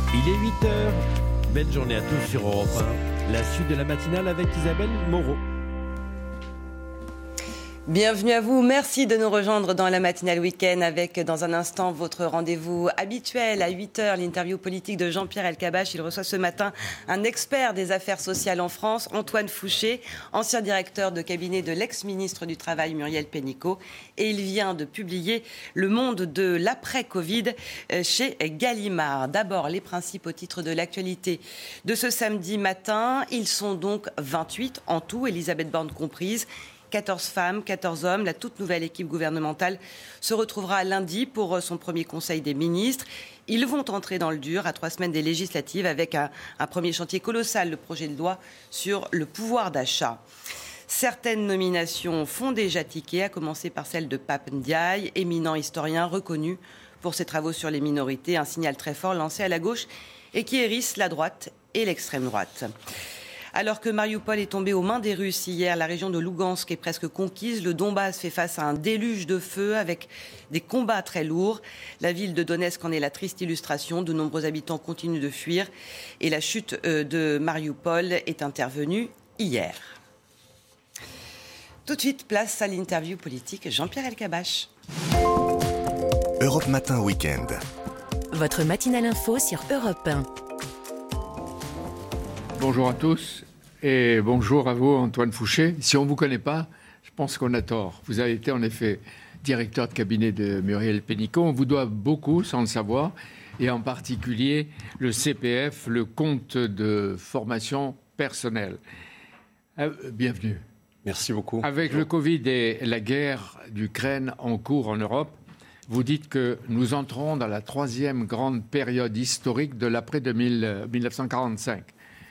Il est 8h. Belle journée à tous sur Europe 1. La suite de la matinale avec Isabelle Moreau. Bienvenue à vous, merci de nous rejoindre dans la matinale week-end avec dans un instant votre rendez-vous habituel à 8h, l'interview politique de Jean-Pierre Elkabbach. Il reçoit ce matin un expert des affaires sociales en France, Antoine Fouché, ancien directeur de cabinet de l'ex-ministre du Travail Muriel Pénicaud. Et il vient de publier Le monde de l'après-Covid chez Gallimard. D'abord, les principes au titre de l'actualité de ce samedi matin. Ils sont donc 28 en tout, Elisabeth Borne comprise. 14 femmes, 14 hommes. La toute nouvelle équipe gouvernementale se retrouvera lundi pour son premier conseil des ministres. Ils vont entrer dans le dur à 3 semaines des législatives avec un premier chantier colossal, le projet de loi sur le pouvoir d'achat. Certaines nominations font déjà tiquer, à commencer par celle de Pape Ndiaye, éminent historien reconnu pour ses travaux sur les minorités. Un signal très fort lancé à la gauche et qui hérisse la droite et l'extrême droite. Alors que Marioupol est tombé aux mains des Russes hier, la région de Lougansk est presque conquise. Le Donbass fait face à un déluge de feu avec des combats très lourds. La ville de Donetsk en est la triste illustration. De nombreux habitants continuent de fuir. Et la chute de Marioupol est intervenue hier. Tout de suite, place à l'interview politique Jean-Pierre Elkabbach. Europe Matin Week-end. Votre matinale info sur Europe 1. Bonjour à tous et bonjour à vous Antoine Fouché. Si on ne vous connaît pas, je pense qu'on a tort. Vous avez été en effet directeur de cabinet de Muriel Pénicaud. On vous doit beaucoup sans le savoir et en particulier le CPF, le compte de formation personnelle. Bienvenue. Merci beaucoup. Avec le Covid et la guerre d'Ukraine en cours en Europe, vous dites que nous entrons dans la 3e grande période historique de l'après-1945.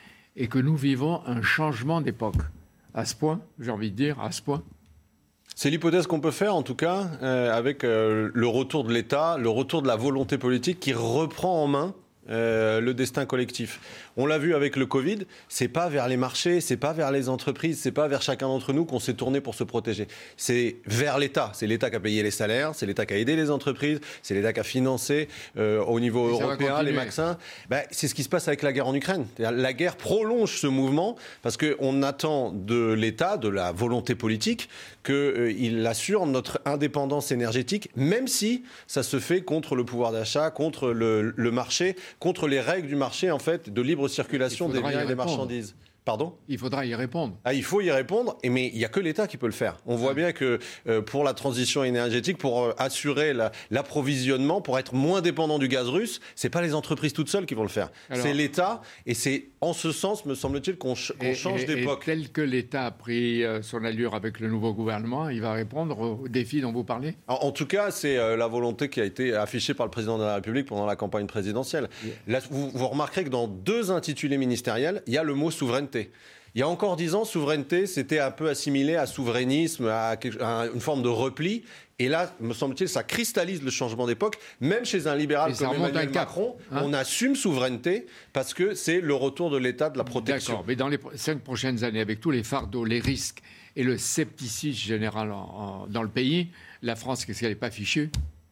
Et que nous vivons un changement d'époque. À ce point, j'ai envie de dire, à ce point. C'est l'hypothèse qu'on peut faire, en tout cas, avec le retour de l'État, le retour de la volonté politique qui reprend en main le destin collectif. On l'a vu avec le Covid, c'est pas vers les marchés, c'est pas vers les entreprises, c'est pas vers chacun d'entre nous qu'on s'est tourné pour se protéger. C'est vers l'État. C'est l'État qui a payé les salaires, c'est l'État qui a aidé les entreprises, c'est l'État qui a financé au niveau européen les vaccins. C'est ce qui se passe avec la guerre en Ukraine. La guerre prolonge ce mouvement parce qu'on attend de l'État, de la volonté politique, qu'il assure notre indépendance énergétique, même si ça se fait contre le pouvoir d'achat, contre le marché, contre les règles du marché, en fait, de libre circulation des biens et des marchandises. Pardon ? Il faudra y répondre. Il faut y répondre, mais il n'y a que l'État qui peut le faire. On voit bien que pour la transition énergétique, pour assurer l'approvisionnement, pour être moins dépendant du gaz russe, ce n'est pas les entreprises toutes seules qui vont le faire. C'est l'État, et c'est en ce sens, me semble-t-il, qu'on change d'époque. Et tel que l'État a pris son allure avec le nouveau gouvernement, il va répondre aux défis dont vous parlez ? En tout cas, c'est la volonté qui a été affichée par le président de la République pendant la campagne présidentielle. Là, vous remarquerez que dans 2 intitulés ministériels, il y a le mot souveraineté. Il y a encore 10 ans, souveraineté, c'était un peu assimilé à souverainisme, à une forme de repli. Et là, me semble-t-il, ça cristallise le changement d'époque. Même chez un libéral comme Emmanuel Macron, on assume souveraineté parce que c'est le retour de l'État, de la protection. D'accord, mais dans les 5 prochaines années, avec tous les fardeaux, les risques et le scepticisme général dans le pays, la France, qu'est-ce qu'elle n'est pas fichue ?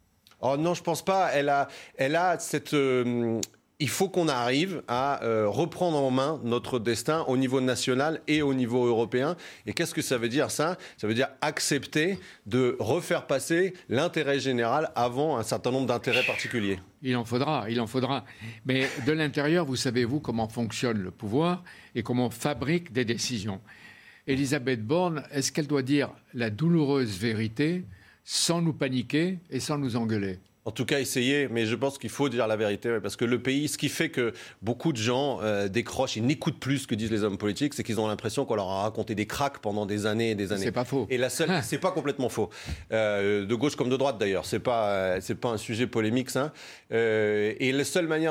Oh non, je ne pense pas. Elle a cette... Il faut qu'on arrive à reprendre en main notre destin au niveau national et au niveau européen. Et qu'est-ce que ça veut dire, ça ? Ça veut dire accepter de refaire passer l'intérêt général avant un certain nombre d'intérêts particuliers. Il en faudra. Mais de l'intérieur, vous savez-vous comment fonctionne le pouvoir et comment on fabrique des décisions. Elisabeth Borne, est-ce qu'elle doit dire la douloureuse vérité sans nous paniquer et sans nous engueuler ? En tout cas, essayer, mais je pense qu'il faut dire la vérité, parce que le pays, ce qui fait que beaucoup de gens décrochent, ils n'écoutent plus ce que disent les hommes politiques, c'est qu'ils ont l'impression qu'on leur a raconté des cracks pendant des années et des années. C'est pas faux. Et c'est pas complètement faux. De gauche comme de droite d'ailleurs, c'est pas un sujet polémique ça. Et la seule manière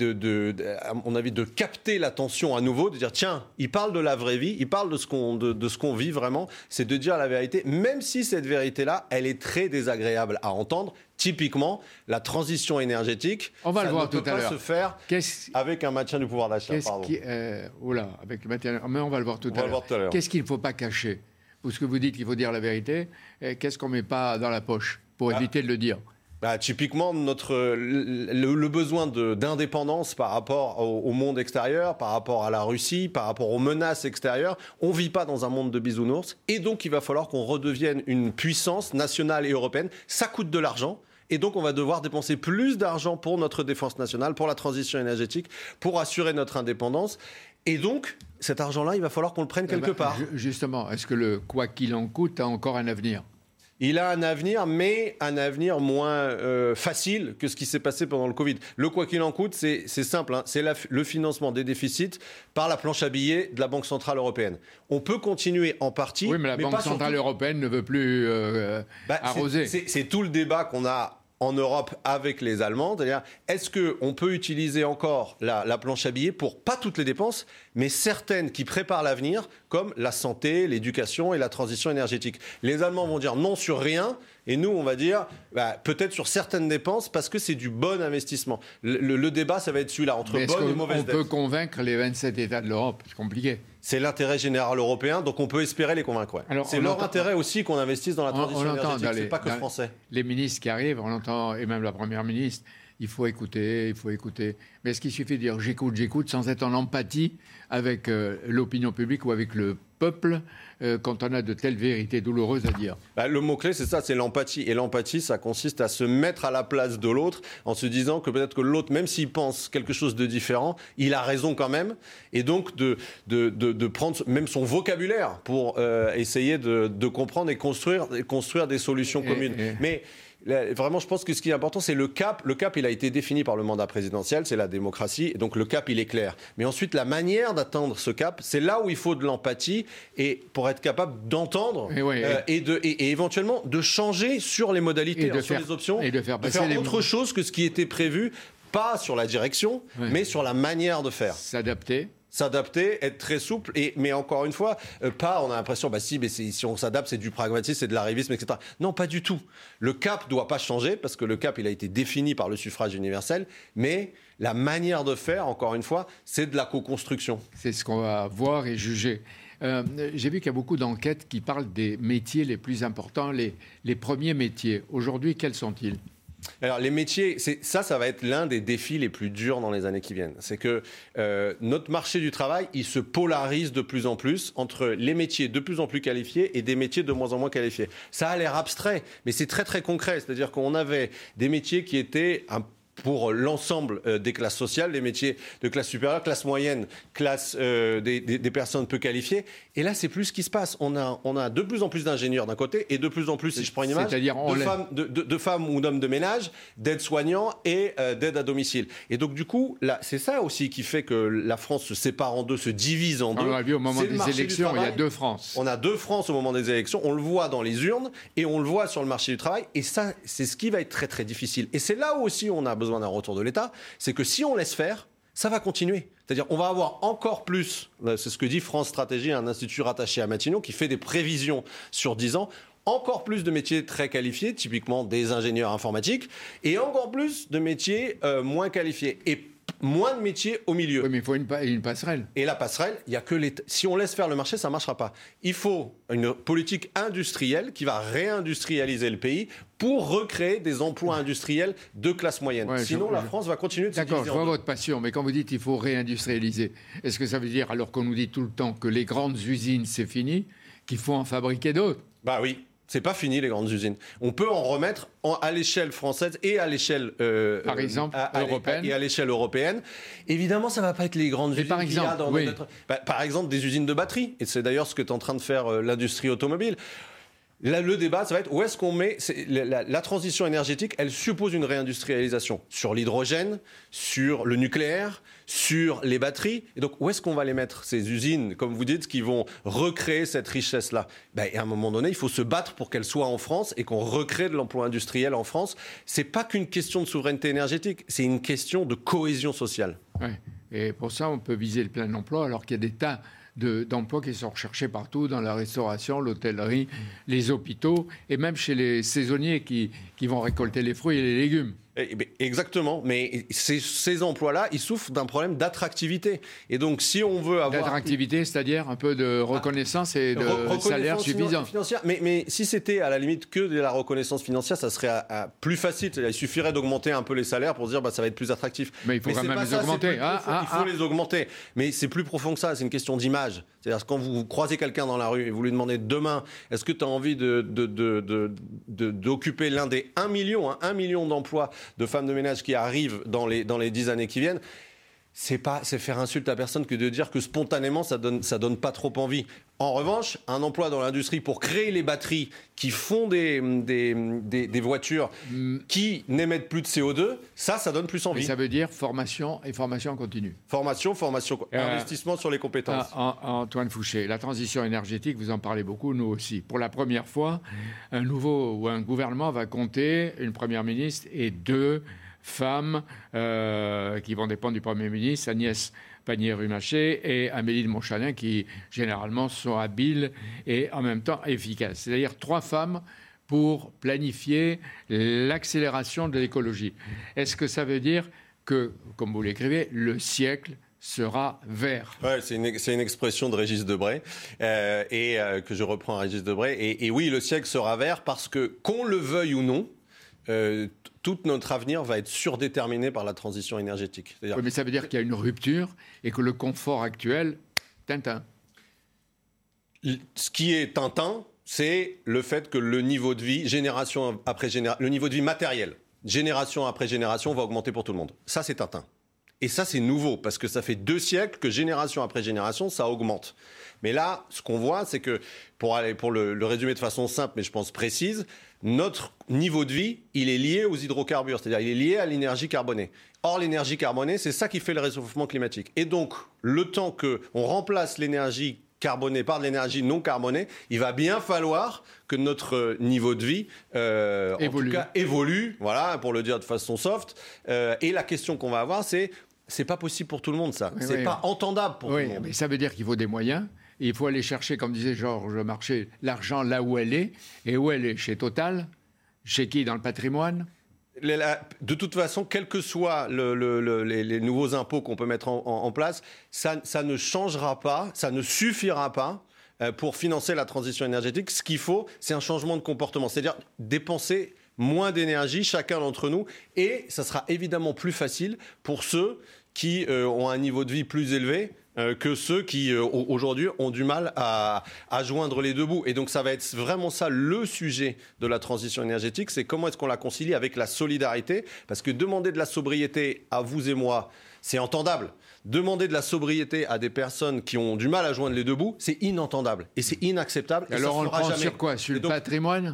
à mon avis, de capter l'attention à nouveau, de dire tiens, il parle de la vraie vie, il parle de ce qu'on vit vraiment, c'est de dire la vérité, même si cette vérité-là, elle est très désagréable à entendre. Typiquement, la transition énergétique, on va le voir tout à l'heure. Ça ne peut pas se faire avec un maintien du pouvoir d'achat. Avec le maintien, mais on va le voir tout à l'heure. Qu'est-ce qu'il ne faut pas cacher ? Parce que vous dites qu'il faut dire la vérité, qu'est-ce qu'on ne met pas dans la poche pour éviter de le dire ? Typiquement, le besoin d'indépendance par rapport au monde extérieur, par rapport à la Russie, par rapport aux menaces extérieures. On ne vit pas dans un monde de bisounours. Et donc, il va falloir qu'on redevienne une puissance nationale et européenne. Ça coûte de l'argent. Et donc, on va devoir dépenser plus d'argent pour notre défense nationale, pour la transition énergétique, pour assurer notre indépendance. Et donc, cet argent-là, il va falloir qu'on le prenne quelque part. Justement, est-ce que le quoi qu'il en coûte a encore un avenir ? Il a un avenir, mais un avenir moins facile que ce qui s'est passé pendant le Covid. Le quoi qu'il en coûte, c'est simple, hein, c'est le financement des déficits par la planche à billets de la Banque Centrale Européenne. On peut continuer en partie. Oui, mais la Banque Centrale Européenne ne veut plus arroser. C'est tout le débat qu'on a en Europe avec les Allemands, c'est-à-dire est-ce qu'on peut utiliser encore la planche à billets pour pas toutes les dépenses, mais certaines qui préparent l'avenir, comme la santé, l'éducation et la transition énergétique. Les Allemands vont dire non sur rien, et nous on va dire peut-être sur certaines dépenses parce que c'est du bon investissement. Le débat, ça va être celui-là, entre bonnes et mauvaises dettes. On peut convaincre les 27 États de l'Europe, c'est compliqué. C'est l'intérêt général européen, donc on peut espérer les convaincre. Ouais. Alors, c'est leur intérêt aussi qu'on investisse dans la transition énergétique, c'est pas que français. Les ministres qui arrivent, on entend, et même la Première ministre, il faut écouter. Mais est-ce qu'il suffit de dire j'écoute sans être en empathie avec l'opinion publique ou avec le peuple quand on a de telles vérités douloureuses à dire? Le mot-clé, c'est ça, c'est l'empathie. Et l'empathie, ça consiste à se mettre à la place de l'autre en se disant que peut-être que l'autre, même s'il pense quelque chose de différent, il a raison quand même. Et donc de prendre même son vocabulaire pour essayer de comprendre et construire des solutions communes. Mais vraiment, je pense que ce qui est important, c'est le cap. Le cap, il a été défini par le mandat présidentiel, c'est la démocratie. Et donc, le cap, il est clair. Mais ensuite, la manière d'atteindre ce cap, c'est là où il faut de l'empathie et pour être capable d'entendre et éventuellement de changer sur les modalités, sur les options, et de faire autre chose que ce qui était prévu, pas sur la direction, mais sur la manière de faire. S'adapter, être très souple, mais encore une fois, on a l'impression, si on s'adapte, c'est du pragmatisme, c'est de l'arrivisme, etc. Non, pas du tout. Le cap ne doit pas changer, parce que le cap, il a été défini par le suffrage universel, mais la manière de faire, encore une fois, c'est de la co-construction. C'est ce qu'on va voir et juger. J'ai vu qu'il y a beaucoup d'enquêtes qui parlent des métiers les plus importants, les premiers métiers. Aujourd'hui, quels sont-ils ? Alors les métiers, ça va être l'un des défis les plus durs dans les années qui viennent. C'est que notre marché du travail, il se polarise de plus en plus entre les métiers de plus en plus qualifiés et des métiers de moins en moins qualifiés. Ça a l'air abstrait, mais c'est très très concret. C'est-à-dire qu'on avait des métiers qui étaient pour l'ensemble des classes sociales, des métiers de classe supérieure, classe moyenne, classe des personnes peu qualifiées. Et là, c'est plus ce qui se passe. On a de plus en plus d'ingénieurs d'un côté et de plus en plus, si je prends une image, de femmes ou d'hommes de ménage, d'aides-soignants et d'aides à domicile. Et donc, du coup, là, c'est ça aussi qui fait que la France se sépare en deux, se divise en deux. On l'a vu au moment des élections, il y a deux France. On a deux France au moment des élections. On le voit dans les urnes et on le voit sur le marché du travail. Et ça, c'est ce qui va être très, très difficile. Et c'est là où aussi on a besoin d'un retour de l'État, c'est que si on laisse faire, ça va continuer. C'est-à-dire on va avoir encore plus, c'est ce que dit France Stratégie, un institut rattaché à Matignon, qui fait des prévisions sur 10 ans, encore plus de métiers très qualifiés, typiquement des ingénieurs informatiques, et encore plus de métiers moins qualifiés. Et moins de métiers au milieu. Oui, mais il faut une passerelle. Et la passerelle, il y a que l'État. Si on laisse faire le marché, ça ne marchera pas. Il faut une politique industrielle qui va réindustrialiser le pays pour recréer des emplois industriels de classe moyenne. Sinon, la France va continuer de se diviser en deux. D'accord, je vois votre passion, mais quand vous dites qu'il faut réindustrialiser, est-ce que ça veut dire, alors qu'on nous dit tout le temps que les grandes usines, c'est fini, qu'il faut en fabriquer d'autres ? Bah oui. C'est pas fini, les grandes usines. On peut en remettre à l'échelle française et à l'échelle par exemple européenne. Et à l'échelle européenne. Évidemment, ça va pas être les grandes usines. Par exemple, par exemple, des usines de batterie. Et c'est d'ailleurs ce que est en train de faire l'industrie automobile. Là, le débat, ça va être où est-ce qu'on met... La transition énergétique, elle suppose une réindustrialisation sur l'hydrogène, sur le nucléaire, sur les batteries. Et donc, où est-ce qu'on va les mettre, ces usines, comme vous dites, qui vont recréer cette richesse-là ? À un moment donné, il faut se battre pour qu'elle soit en France et qu'on recrée de l'emploi industriel en France. C'est pas qu'une question de souveraineté énergétique, c'est une question de cohésion sociale. Ouais. Et pour ça, on peut viser le plein emploi, alors qu'il y a des tas d'emplois qui sont recherchés partout, dans la restauration, l'hôtellerie, les hôpitaux, et même chez les saisonniers qui vont récolter les fruits et les légumes. Exactement, mais ces emplois-là, ils souffrent d'un problème d'attractivité. Et donc, si on veut avoir... D'attractivité, c'est-à-dire un peu de reconnaissance et de salaire suffisant. Financière. Mais si c'était à la limite que de la reconnaissance financière, ça serait plus facile. Il suffirait d'augmenter un peu les salaires pour se dire ça va être plus attractif. Mais il faut quand même les augmenter. Il faut les augmenter. Mais c'est plus profond que ça, c'est une question d'image. C'est-à-dire quand vous croisez quelqu'un dans la rue et vous lui demandez demain, est-ce que tu as envie d'occuper l'un des 1 million d'emplois de femmes de ménage qui arrivent dans les 10 années qui viennent, c'est faire insulte à personne que de dire que spontanément ça donne pas trop envie. En revanche, un emploi dans l'industrie pour créer les batteries qui font des voitures qui n'émettent plus de CO2, ça donne plus envie. Et ça veut dire formation et formation continue. Formation, investissement sur les compétences. Antoine Fouché, la transition énergétique, vous en parlez beaucoup, nous aussi. Pour la première fois, un gouvernement va compter une première ministre et 2 femmes qui vont dépendre du Premier ministre, Agnès Pannier-Runacher et Amélie de Montchalin, qui généralement sont habiles et en même temps efficaces. C'est-à-dire 3 femmes pour planifier l'accélération de l'écologie. Est-ce que ça veut dire que, comme vous l'écrivez, le siècle sera vert? Ouais, c'est une expression de Régis Debray que je reprends à Régis Debray. Et oui, le siècle sera vert parce que, qu'on le veuille ou non, tout notre avenir va être surdéterminé par la transition énergétique. Oui, mais ça veut dire qu'il y a une rupture et que le confort actuel, Tintin. Ce qui est Tintin, c'est le fait que le niveau de vie, génération après génération, le niveau de vie matériel, génération après génération, va augmenter pour tout le monde. Ça, c'est Tintin. Et ça, c'est nouveau, parce que ça fait 2 siècles que génération après génération, ça augmente. Mais là, ce qu'on voit, c'est que, pour le résumer de façon simple, mais je pense précise, notre niveau de vie, il est lié aux hydrocarbures, c'est-à-dire il est lié à l'énergie carbonée. Or, l'énergie carbonée, c'est ça qui fait le réchauffement climatique. Et donc, le temps qu'on remplace l'énergie carbonée par de l'énergie non carbonée, il va bien falloir que notre niveau de vie en tout cas, évolue, voilà, pour le dire de façon soft. Et la question qu'on va avoir, c'est pas possible pour tout le monde, ça. C'est pas entendable pour tout le monde. Mais ça veut dire qu'il faut des moyens. Et il faut aller chercher, comme disait Georges Marchais, l'argent là où elle est. Et où elle est? Chez Total? Chez qui? Dans le patrimoine? De toute façon, quels que soient les nouveaux impôts qu'on peut mettre en place, ça ne changera pas, ça ne suffira pas pour financer la transition énergétique. Ce qu'il faut, c'est un changement de comportement. C'est-à-dire dépenser moins d'énergie, chacun d'entre nous. Et ça sera évidemment plus facile pour ceux qui ont un niveau de vie plus élevé que ceux qui, aujourd'hui, ont du mal à joindre les 2 bouts. Et donc, ça va être vraiment ça le sujet de la transition énergétique, c'est comment est-ce qu'on la concilie avec la solidarité. Parce que demander de la sobriété à vous et moi, c'est entendable. Demander de la sobriété à des personnes qui ont du mal à joindre les 2 bouts, c'est inentendable. Et c'est inacceptable. Et alors, on le prend sur quoi? Sur le patrimoine?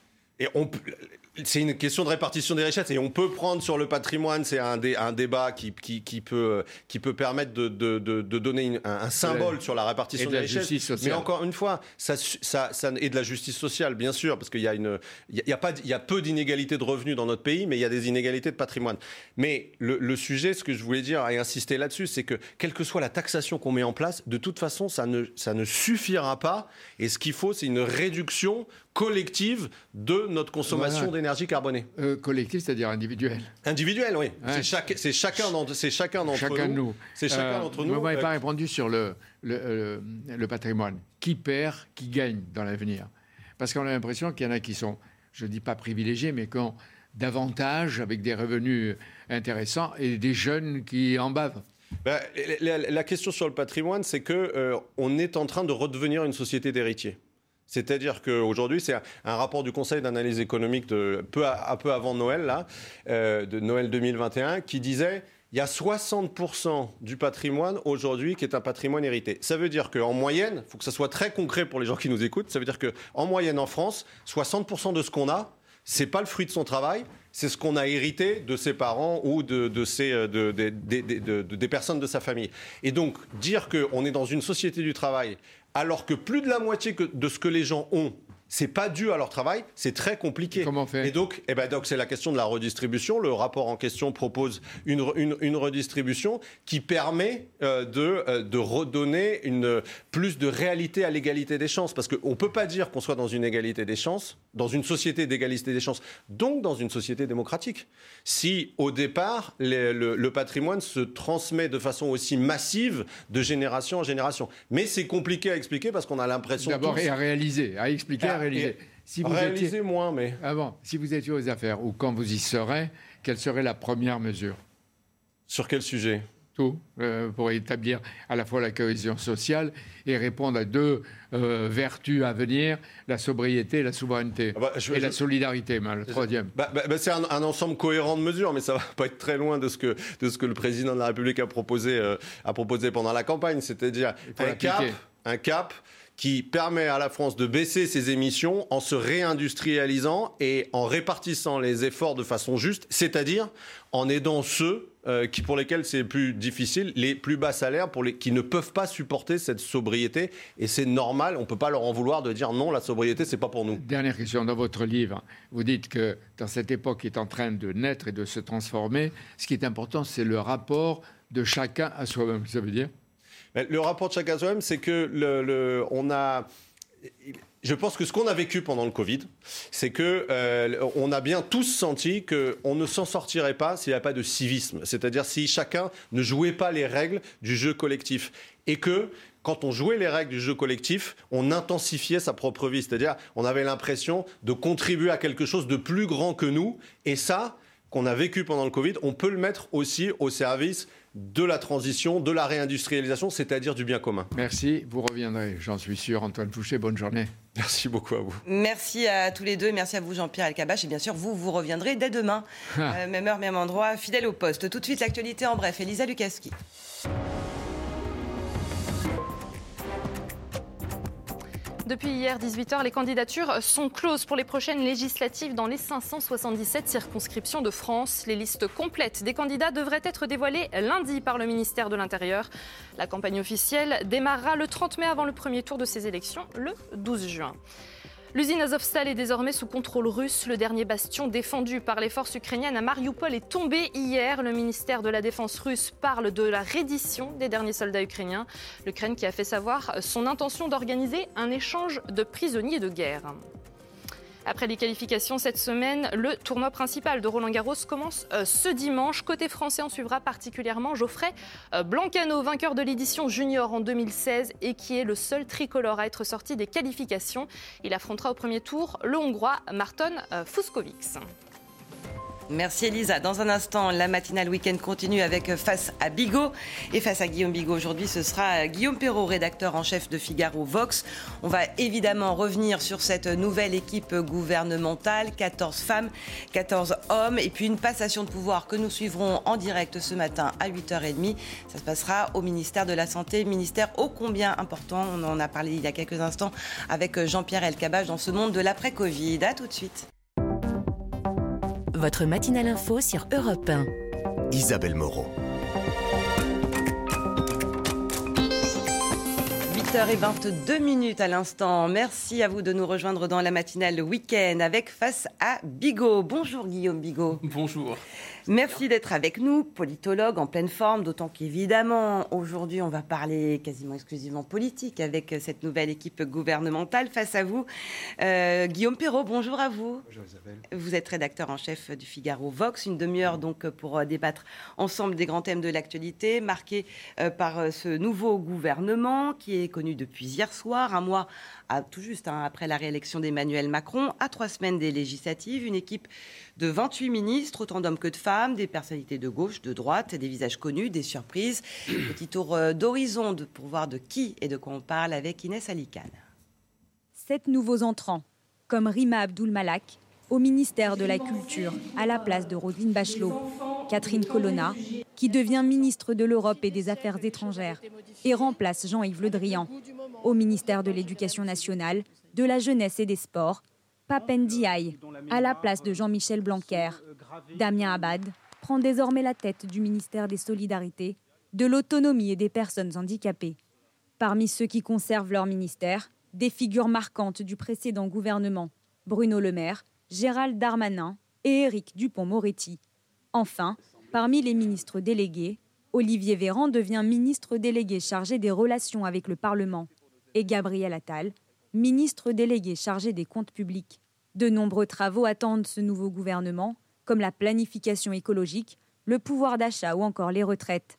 C'est une question de répartition des richesses et on peut prendre sur le patrimoine, c'est un débat qui peut permettre de donner un symbole sur la répartition des richesses. Mais encore une fois, ça et de la justice sociale, bien sûr, parce qu'il y a peu d'inégalités de revenus dans notre pays, mais il y a des inégalités de patrimoine. Mais le sujet, ce que je voulais dire et insister là-dessus, c'est que quelle que soit la taxation qu'on met en place, de toute façon, ça ne suffira pas. Et ce qu'il faut, c'est une réduction collective de notre consommation d'énergie carbonée. Collective, c'est-à-dire individuelle. Individuelle, oui. Ouais. C'est chacun d'entre nous. C'est chacun d'entre nous. Vous m'avez pas répondu sur le patrimoine. Qui perd, qui gagne dans l'avenir? Parce qu'on a l'impression qu'il y en a qui sont, je ne dis pas privilégiés, mais qui ont davantage, avec des revenus intéressants, et des jeunes qui en bavent. La question sur le patrimoine, c'est qu'on est en train de redevenir une société d'héritiers. C'est-à-dire qu'aujourd'hui, c'est un rapport du Conseil d'analyse économique de peu avant Noël, de Noël 2021, qui disait il y a 60% du patrimoine aujourd'hui qui est un patrimoine hérité. Ça veut dire qu'en moyenne, il faut que ça soit très concret pour les gens qui nous écoutent, ça veut dire qu'en moyenne en France, 60% de ce qu'on a, c'est pas le fruit de son travail, c'est ce qu'on a hérité de ses parents ou des personnes de sa famille. Et donc, dire qu'on est dans une société du travail alors que plus de la moitié de ce que les gens ont, c'est pas dû à leur travail, c'est très compliqué. Comment on fait ? Et donc c'est la question de la redistribution. Le rapport en question propose une redistribution qui permet de redonner plus de réalité à l'égalité des chances. Parce qu'on ne peut pas dire qu'on soit dans une égalité des chances, dans une société d'égalité des chances, donc dans une société démocratique. Si, au départ, le patrimoine se transmet de façon aussi massive de génération en génération. Mais c'est compliqué à expliquer parce qu'on a l'impression... D'abord, et à réaliser, à expliquer, à réaliser. Si vous étiez moins, mais... Si vous étiez aux affaires, ou quand vous y serez, quelle serait la première mesure ? Sur quel sujet ? Tout, pour établir à la fois la cohésion sociale et répondre à deux vertus à venir, la sobriété et la souveraineté. Et la solidarité, le troisième. C'est un ensemble cohérent de mesures, mais ça ne va pas être très loin de ce que le président de la République a proposé pendant la campagne, c'est-à-dire un cap qui permet à la France de baisser ses émissions en se réindustrialisant et en répartissant les efforts de façon juste, c'est-à-dire en aidant ceux pour lesquels c'est plus difficile, les plus bas salaires, qui ne peuvent pas supporter cette sobriété. Et c'est normal, on ne peut pas leur en vouloir de dire non, la sobriété, c'est pas pour nous. Dernière question, dans votre livre, vous dites que dans cette époque qui est en train de naître et de se transformer, ce qui est important, c'est le rapport de chacun à soi-même. Ça veut dire ? Le rapport de chacun à soi-même, c'est que je pense que ce qu'on a vécu pendant le Covid, c'est que on a bien tous senti qu'on ne s'en sortirait pas s'il n'y avait pas de civisme. C'est-à-dire si chacun ne jouait pas les règles du jeu collectif. Et que quand on jouait les règles du jeu collectif, on intensifiait sa propre vie. C'est-à-dire on avait l'impression de contribuer à quelque chose de plus grand que nous. Et ça, qu'on a vécu pendant le Covid, on peut le mettre aussi au service de la transition, de la réindustrialisation, c'est-à-dire du bien commun. Merci, vous reviendrez, j'en suis sûr. Antoine Fouché, bonne journée. Merci beaucoup à vous. Merci à tous les deux, merci à vous Jean-Pierre Elkabbach, et bien sûr vous reviendrez dès demain, même heure, même endroit, fidèle au poste. Tout de suite l'actualité en bref, Elisa Lukaski. Depuis hier 18h, les candidatures sont closes pour les prochaines législatives dans les 577 circonscriptions de France. Les listes complètes des candidats devraient être dévoilées lundi par le ministère de l'Intérieur. La campagne officielle démarrera le 30 mai avant le premier tour de ces élections, le 12 juin. L'usine Azovstal est désormais sous contrôle russe. Le dernier bastion défendu par les forces ukrainiennes à Mariupol est tombé hier. Le ministère de la Défense russe parle de la reddition des derniers soldats ukrainiens. L'Ukraine qui a fait savoir son intention d'organiser un échange de prisonniers de guerre. Après les qualifications cette semaine, le tournoi principal de Roland-Garros commence ce dimanche. Côté français, on suivra particulièrement Geoffrey Blancano, vainqueur de l'édition junior en 2016 et qui est le seul tricolore à être sorti des qualifications. Il affrontera au premier tour le Hongrois Marton Fucsovics. Merci Elisa. Dans un instant, la matinale week-end continue avec Face à Bigot. Et face à Guillaume Bigot, aujourd'hui, ce sera Guillaume Perrault, rédacteur en chef de Figaro Vox. On va évidemment revenir sur cette nouvelle équipe gouvernementale, 14 femmes, 14 hommes, et puis une passation de pouvoir que nous suivrons en direct ce matin à 8h30. Ça se passera au ministère de la Santé, ministère ô combien important. On en a parlé il y a quelques instants avec Jean-Pierre Elkabbach dans ce monde de l'après-Covid. À tout de suite. Votre matinale info sur Europe 1. Isabelle Moreau. 8h22 à l'instant. Merci à vous de nous rejoindre dans la matinale week-end avec Face à Bigot. Bonjour Guillaume Bigot. Bonjour. Merci d'être avec nous, politologue en pleine forme, d'autant qu'évidemment, aujourd'hui, on va parler quasiment exclusivement politique avec cette nouvelle équipe gouvernementale. Face à vous, Guillaume Perrault, bonjour à vous. Bonjour Isabelle. Vous êtes rédacteur en chef du Figaro Vox. Une demi-heure donc pour débattre ensemble des grands thèmes de l'actualité, marqués par ce nouveau gouvernement qui est connu depuis hier soir, un mois tout juste après la réélection d'Emmanuel Macron, à 3 semaines des législatives, une équipe de 28 ministres, autant d'hommes que de femmes, des personnalités de gauche, de droite, des visages connus, des surprises. Petit tour d'horizon pour voir de qui et de quoi on parle avec Inès Alicane. 7 nouveaux entrants, comme Rima Abdul-Malak, au ministère de la Culture, à la place de Roselyne Bachelot. Catherine Colonna, qui devient ministre de l'Europe et des Affaires étrangères et remplace Jean-Yves Le Drian. Au ministère de l'Éducation nationale, de la Jeunesse et des Sports, Papen Ndiaye, à la place de Jean-Michel Blanquer. Damien Abad prend désormais la tête du ministère des Solidarités, de l'Autonomie et des Personnes handicapées. Parmi ceux qui conservent leur ministère, Des figures marquantes du précédent gouvernement, Bruno Le Maire, Gérald Darmanin et Éric Dupond-Moretti. Enfin, parmi les ministres délégués, Olivier Véran devient ministre délégué chargé des relations avec le Parlement et Gabriel Attal, ministre délégué chargé des comptes publics. De nombreux travaux attendent ce nouveau gouvernement, comme la planification écologique, le pouvoir d'achat ou encore les retraites.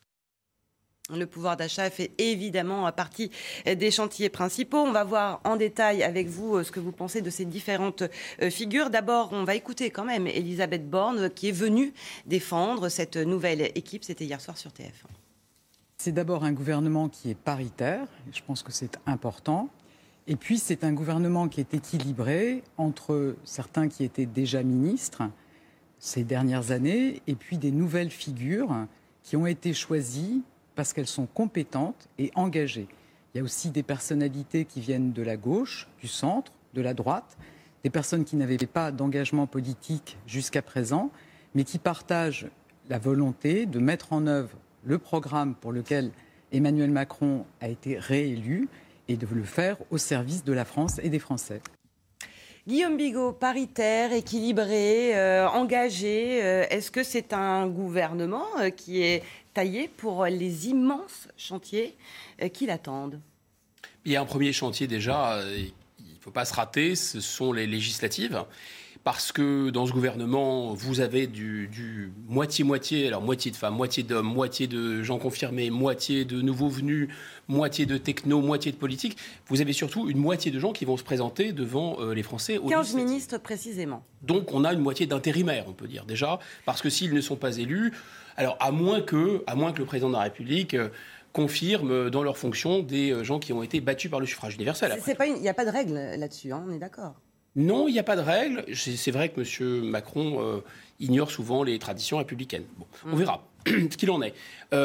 Le pouvoir d'achat fait évidemment partie des chantiers principaux. On va voir en détail avec vous ce que vous pensez de ces différentes figures. D'abord, on va écouter quand même Elisabeth Borne qui est venue défendre cette nouvelle équipe. C'était hier soir sur TF1. C'est d'abord un gouvernement qui est paritaire. Je pense que c'est important. Et puis, c'est un gouvernement qui est équilibré entre certains qui étaient déjà ministres ces dernières années et puis des nouvelles figures qui ont été choisies parce qu'elles sont compétentes et engagées. Il y a aussi des personnalités qui viennent de la gauche, du centre, de la droite, des personnes qui n'avaient pas d'engagement politique jusqu'à présent, mais qui partagent la volonté de mettre en œuvre le programme pour lequel Emmanuel Macron a été réélu et de le faire au service de la France et des Français. Guillaume Bigot, paritaire, équilibré, engagé, est-ce que c'est un gouvernement qui est taillé pour les immenses chantiers qui l'attendent? Il y a un premier chantier déjà, il ne faut pas se rater, ce sont les législatives. Parce que dans ce gouvernement, vous avez du moitié-moitié, alors moitié de femmes, moitié d'hommes, moitié de gens confirmés, moitié de nouveaux venus, moitié de techno, moitié de politique. Vous avez surtout une moitié de gens qui vont se présenter devant les Français. 15 ministres précisément. Donc on a une moitié d'intérimaires, on peut dire déjà, parce que s'ils ne sont pas élus, alors à moins que le président de la République confirme dans leur fonction des gens qui ont été battus par le suffrage universel. Il n'y a pas de règle là-dessus, on est d'accord. Non, il n'y a pas de règle. C'est vrai que M. Macron ignore souvent les traditions républicaines. Bon, on verra ce qu'il en est.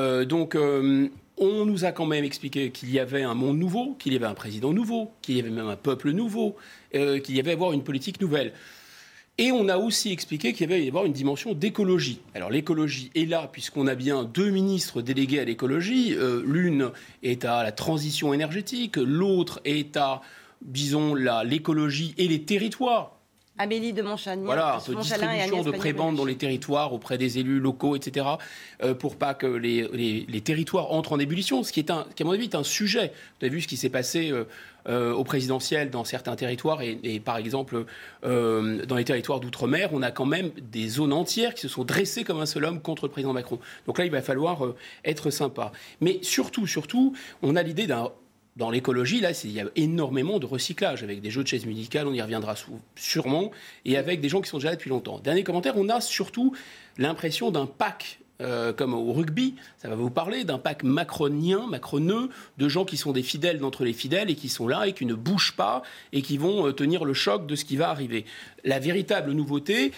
On nous a quand même expliqué qu'il y avait un monde nouveau, qu'il y avait un président nouveau, qu'il y avait même un peuple nouveau, qu'il y avait à avoir une politique nouvelle. Et on a aussi expliqué qu'il y avait à avoir une dimension d'écologie. Alors l'écologie est là puisqu'on a bien 2 ministres délégués à l'écologie. L'une est à la transition énergétique, l'autre est à, disons, l'écologie et les territoires. Amélie de Montchalin. Voilà, un peu distribution de prébendes dans les territoires auprès des élus locaux, etc., pour pas que les territoires entrent en ébullition, ce qui, à mon avis, est un sujet. Vous avez vu ce qui s'est passé au présidentiel dans certains territoires, et par exemple, dans les territoires d'outre-mer, on a quand même des zones entières qui se sont dressées comme un seul homme contre le président Macron. Donc là, il va falloir être sympa. Mais surtout, on a l'idée dans l'écologie, là, il y a énormément de recyclage, avec des jeux de chaises musicales, on y reviendra sûrement, et avec des gens qui sont déjà là depuis longtemps. Dernier commentaire, on a surtout l'impression d'un pack, comme au rugby, ça va vous parler, d'un pack macroneux, de gens qui sont des fidèles d'entre les fidèles, et qui sont là, et qui ne bougent pas, et qui vont tenir le choc de ce qui va arriver. La véritable nouveauté,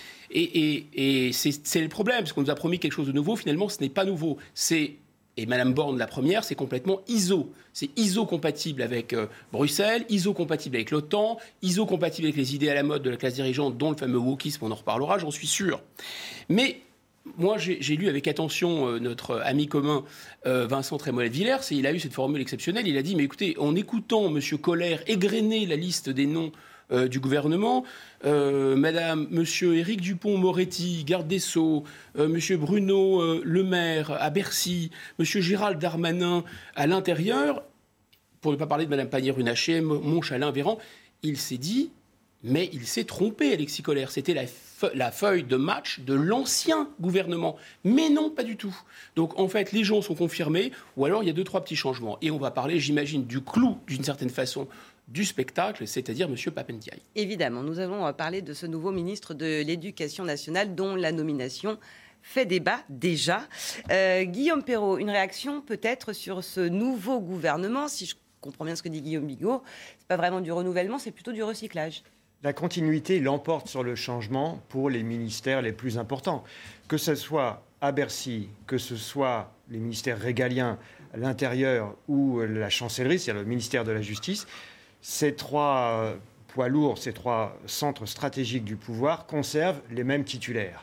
et c'est le problème, parce qu'on nous a promis quelque chose de nouveau, finalement, ce n'est pas nouveau. Et Mme Borne, la première, c'est complètement ISO. C'est ISO-compatible avec Bruxelles, ISO-compatible avec l'OTAN, ISO-compatible avec les idées à la mode de la classe dirigeante, dont le fameux wokisme, on en reparlera, j'en suis sûr. Mais moi, j'ai lu avec attention notre ami commun Vincent Trémollet-Villers, et il a eu cette formule exceptionnelle. Il a dit, mais écoutez, en écoutant M. Collère égrener la liste des noms du gouvernement, monsieur Éric Dupond-Moretti, garde des Sceaux, monsieur Bruno Le Maire à Bercy, monsieur Gérald Darmanin à l'intérieur, pour ne pas parler de madame Pannier-Runacher, Montchalin, Véran, il s'est dit, mais il s'est trompé, Alexis Collère. C'était la feuille de match de l'ancien gouvernement. Mais non, pas du tout. Donc, en fait, les gens sont confirmés, ou alors il y a 2-3 petits changements. Et on va parler, j'imagine, du clou, d'une certaine façon, du spectacle, c'est-à-dire M. Pap Ndiaye. Évidemment, nous allons parler de ce nouveau ministre de l'Éducation nationale dont la nomination fait débat déjà. Guillaume Perrault, une réaction peut-être sur ce nouveau gouvernement. Si je comprends bien ce que dit Guillaume Bigot, ce n'est pas vraiment du renouvellement, c'est plutôt du recyclage. La continuité l'emporte sur le changement pour les ministères les plus importants. Que ce soit à Bercy, que ce soit les ministères régaliens, l'Intérieur ou la Chancellerie, c'est-à-dire le ministère de la Justice, ces 3 poids lourds, ces 3 centres stratégiques du pouvoir conservent les mêmes titulaires.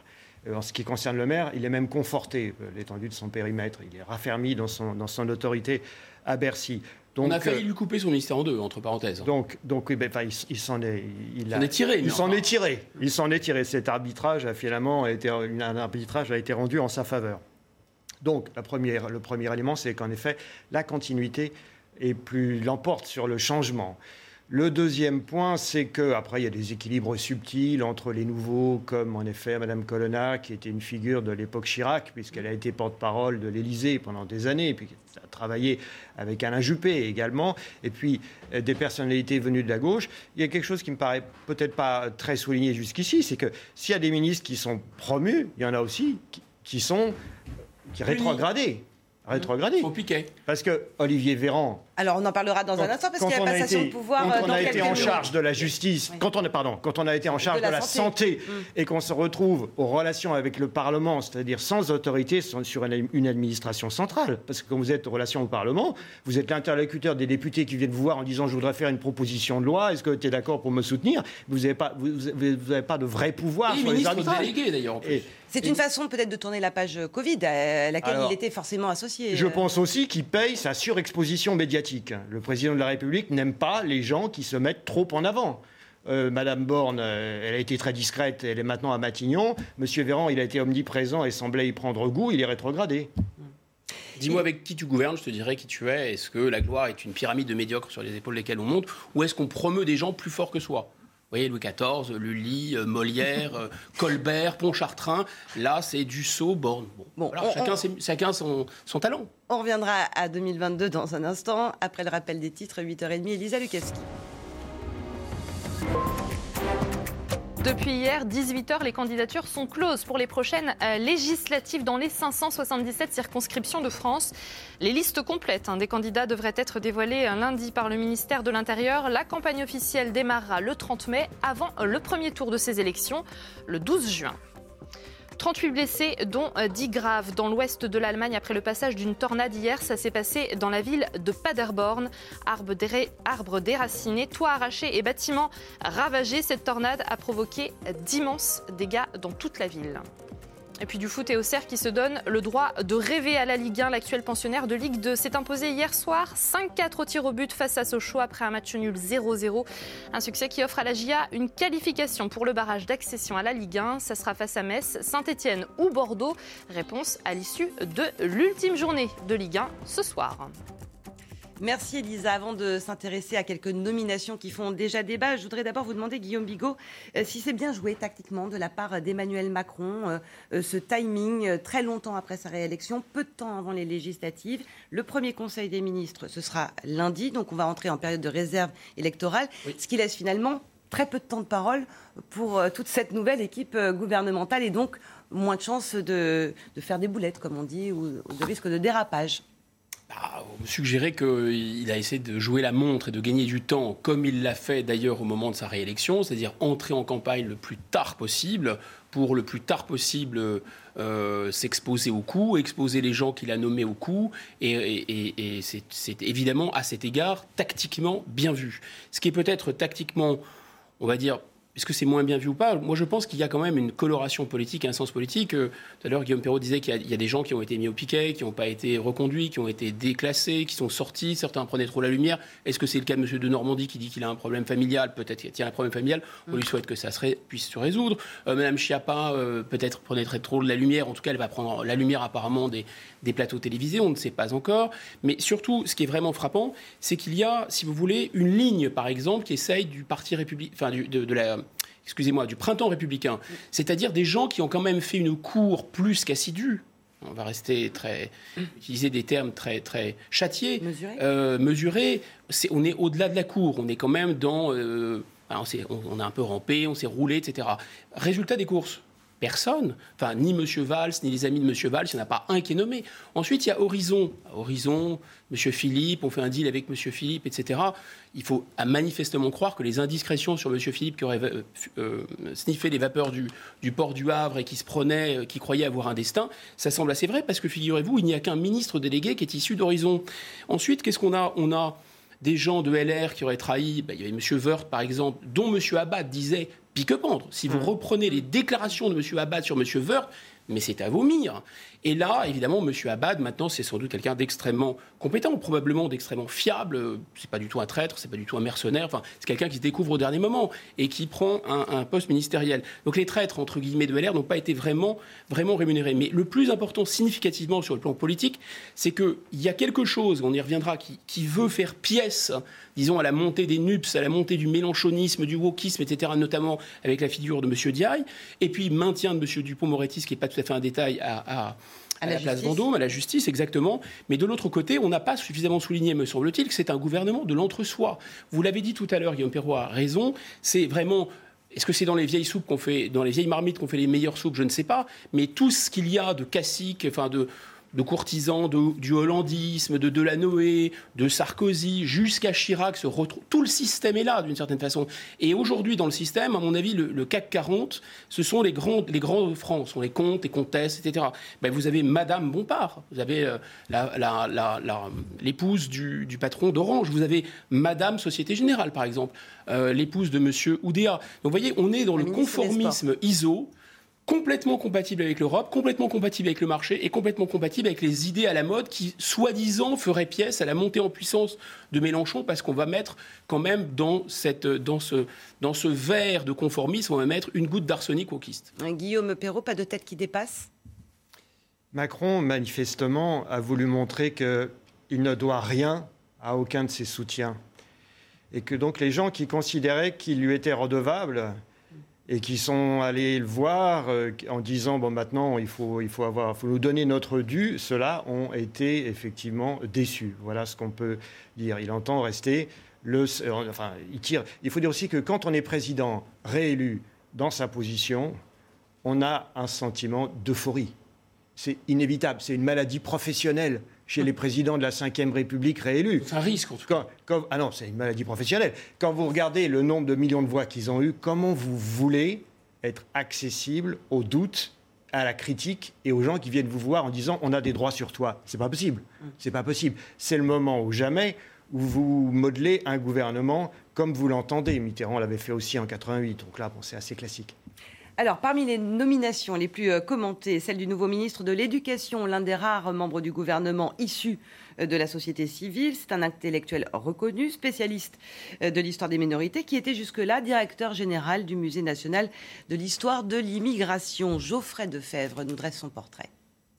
En ce qui concerne le maire, il est même conforté, l'étendue de son périmètre. Il est raffermi dans son autorité à Bercy. Donc, on a failli lui couper son ministère en deux, entre parenthèses. Donc oui, il s'en est tiré. Il s'en est tiré. Cet arbitrage a finalement été rendu en sa faveur. Donc le premier élément, c'est qu'en effet, la continuité l'emporte sur le changement. Le deuxième point, c'est qu'après, il y a des équilibres subtils entre les nouveaux, comme en effet Mme Colonna, qui était une figure de l'époque Chirac, puisqu'elle a été porte-parole de l'Élysée pendant des années, et puis a travaillé avec Alain Juppé également, et puis des personnalités venues de la gauche. Il y a quelque chose qui me paraît peut-être pas très souligné jusqu'ici, c'est que s'il y a des ministres qui sont promus, il y en a aussi qui rétrogradés. Compliqué. Parce que Olivier Véran... Alors on en parlera dans un instant parce qu'il y a passation de pouvoir dans quelques Quand on a été en jours. charge de la justice, quand on a été en charge de la santé et qu'on se retrouve aux relations avec le Parlement, c'est-à-dire sans autorité sur une administration centrale, parce que quand vous êtes en relation au Parlement, vous êtes l'interlocuteur des députés qui viennent vous voir en disant je voudrais faire une proposition de loi, est-ce que tu es d'accord pour me soutenir? Vous n'avez pas de vrai pouvoir sur les arbitrages. Délégué d'ailleurs en plus. C'est une façon peut-être de tourner la page Covid à laquelle il était forcément associé. Je pense aussi qu'il paye sa surexposition médiatique. Le président de la République n'aime pas les gens qui se mettent trop en avant. Madame Borne, elle a été très discrète, elle est maintenant à Matignon. Monsieur Véran, il a été omniprésent et semblait y prendre goût, il est rétrogradé. Dis-moi avec qui tu gouvernes, je te dirai qui tu es. Est-ce que la gloire est une pyramide de médiocres sur les épaules desquelles on monte, ou est-ce qu'on promeut des gens plus forts que soi? Vous voyez, Louis XIV, Lully, Molière, Colbert, Pontchartrain. Là, c'est Dussault, Borne. Voilà, chacun son talent. On reviendra à 2022 dans un instant, après le rappel des titres, 8h30, Elisa Lukaski. Depuis hier, 18h, les candidatures sont closes pour les prochaines législatives dans les 577 circonscriptions de France. Les listes complètes des candidats devraient être dévoilées lundi par le ministère de l'Intérieur. La campagne officielle démarrera le 30 mai, avant le premier tour de ces élections, le 12 juin. 38 blessés, dont 10 graves dans l'ouest de l'Allemagne après le passage d'une tornade hier. Ça s'est passé dans la ville de Paderborn. Arbres déracinés, toits arrachés et bâtiments ravagés. Cette tornade a provoqué d'immenses dégâts dans toute la ville. Et puis du foot et Auxerre qui se donne le droit de rêver à la Ligue 1. L'actuel pensionnaire de Ligue 2 s'est imposé hier soir 5-4 au tir au but face à Sochaux après un match nul 0-0. Un succès qui offre à la GIA une qualification pour le barrage d'accession à la Ligue 1. Ça sera face à Metz, Saint-Etienne ou Bordeaux. Réponse à l'issue de l'ultime journée de Ligue 1 ce soir. Merci Elisa. Avant de s'intéresser à quelques nominations qui font déjà débat, je voudrais d'abord vous demander, Guillaume Bigot, si c'est bien joué tactiquement de la part d'Emmanuel Macron, ce timing très longtemps après sa réélection, peu de temps avant les législatives. Le premier Conseil des ministres, ce sera lundi, donc on va entrer en période de réserve électorale, ce qui laisse finalement très peu de temps de parole pour toute cette nouvelle équipe gouvernementale et donc moins de chances de faire des boulettes, comme on dit, ou de risque de dérapage. On me suggérait qu'il a essayé de jouer la montre et de gagner du temps, comme il l'a fait d'ailleurs au moment de sa réélection, c'est-à-dire entrer en campagne le plus tard possible, pour le plus tard possible s'exposer au coup, exposer les gens qu'il a nommés au coup, et c'est évidemment à cet égard tactiquement bien vu. Ce qui est peut-être tactiquement, on va dire, est-ce que c'est moins bien vu ou pas? Moi, je pense qu'il y a quand même une coloration politique, un sens politique. Tout à l'heure, Guillaume Perrault disait qu'il y a des gens qui ont été mis au piquet, qui n'ont pas été reconduits, qui ont été déclassés, qui sont sortis. Certains prenaient trop la lumière. Est-ce que c'est le cas de M. de Normandie qui dit qu'il a un problème familial? Peut-être qu'il y a un problème familial. On lui souhaite que ça puisse se résoudre. Mme Schiappa, peut-être prenait trop de la lumière. En tout cas, elle va prendre la lumière apparemment des plateaux télévisés. On ne sait pas encore. Mais surtout, ce qui est vraiment frappant, c'est qu'il y a, si vous voulez, une ligne, par exemple, qui essaye du parti républicain, enfin, du printemps républicain, c'est-à-dire des gens qui ont quand même fait une cour plus qu'assidue. On va utiliser des termes très, très châtiés, mesurés. On est au-delà de la cour, on est quand même dans... on a un peu rampé, on s'est roulé, etc. Résultat des courses. Personne, enfin ni M. Valls, ni les amis de M. Valls, il n'y en a pas un qui est nommé. Ensuite, il y a Horizon. Horizon, M. Philippe, on fait un deal avec M. Philippe, etc. Il faut manifestement croire que les indiscrétions sur M. Philippe qui aurait sniffé les vapeurs du port du Havre et qui croyait avoir un destin, ça semble assez vrai parce que, figurez-vous, il n'y a qu'un ministre délégué qui est issu d'Horizon. Ensuite, qu'est-ce qu'on a? On a des gens de LR qui auraient trahi. Il y avait M. Woerth, par exemple, dont M. Abad disait... pique-pendre. Si vous reprenez les déclarations de M. Abad sur M. Woerth, mais c'est à vomir. Et là, évidemment, M. Abad, maintenant, c'est sans doute quelqu'un d'extrêmement compétent, probablement d'extrêmement fiable. C'est pas du tout un traître, c'est pas du tout un mercenaire. Enfin, c'est quelqu'un qui se découvre au dernier moment et qui prend un poste ministériel. Donc les traîtres, entre guillemets, de LR n'ont pas été vraiment rémunérés. Mais le plus important, significativement, sur le plan politique, c'est qu'il y a quelque chose, on y reviendra, qui veut faire pièce, disons, à la montée des NUPS, à la montée du mélenchonisme, du wokisme, etc., notamment avec la figure de M. Diaye, et puis maintien de M. Dupond-Moretti, ce qui n'est pas tout à fait un détail, à la place Vendôme, à la justice, exactement. Mais de l'autre côté, on n'a pas suffisamment souligné, me semble-t-il, que c'est un gouvernement de l'entre-soi. Vous l'avez dit tout à l'heure, Guillaume Perrault a raison, c'est vraiment... Est-ce que c'est dans les vieilles soupes qu'on fait, dans les vieilles marmites qu'on fait les meilleures soupes? Je ne sais pas. Mais tout ce qu'il y a de caciques, enfin de courtisans, du hollandisme, de Delanoë, de Sarkozy, jusqu'à Chirac, se retrouve. Tout le système est là, d'une certaine façon. Et aujourd'hui, dans le système, à mon avis, le CAC 40, ce sont les grands de France, sont les comtes, les comtesses, etc. Ben, vous avez Madame Bompard, vous avez l'épouse du patron d'Orange, vous avez Madame Société Générale, par exemple, l'épouse de Monsieur Oudéa. Donc, vous voyez, on est dans le conformisme ISO, complètement compatible avec l'Europe, complètement compatible avec le marché et complètement compatible avec les idées à la mode qui, soi-disant, feraient pièce à la montée en puissance de Mélenchon, parce qu'on va mettre quand même dans ce verre de conformisme, on va mettre une goutte d'arsenic wokiste. Guillaume Perrault, pas de tête qui dépasse? Macron, manifestement, a voulu montrer qu'il ne doit rien à aucun de ses soutiens. Et que donc les gens qui considéraient qu'il lui était redevable et qui sont allés le voir en disant bon, maintenant il faut nous donner notre dû, ceux-là ont été effectivement déçus. Voilà ce qu'on peut dire. Il entend rester il tire. Il faut dire aussi que quand on est président réélu dans sa position, on a un sentiment d'euphorie. C'est inévitable, c'est une maladie professionnelle chez les présidents de la Ve République réélus. C'est un risque, en tout cas. Ah non, c'est une maladie professionnelle. Quand vous regardez le nombre de millions de voix qu'ils ont eu, comment vous voulez être accessible aux doutes, à la critique et aux gens qui viennent vous voir en disant « on a des droits sur toi ». C'est pas possible. C'est pas possible. C'est le moment ou jamais où vous modelez un gouvernement comme vous l'entendez. Mitterrand l'avait fait aussi en 88. Donc là, bon, c'est assez classique. Alors, parmi les nominations les plus commentées, celle du nouveau ministre de l'Éducation, l'un des rares membres du gouvernement issus de la société civile. C'est un intellectuel reconnu, spécialiste de l'histoire des minorités, qui était jusque-là directeur général du Musée national de l'histoire de l'immigration. Geoffrey Defebvre nous dresse son portrait.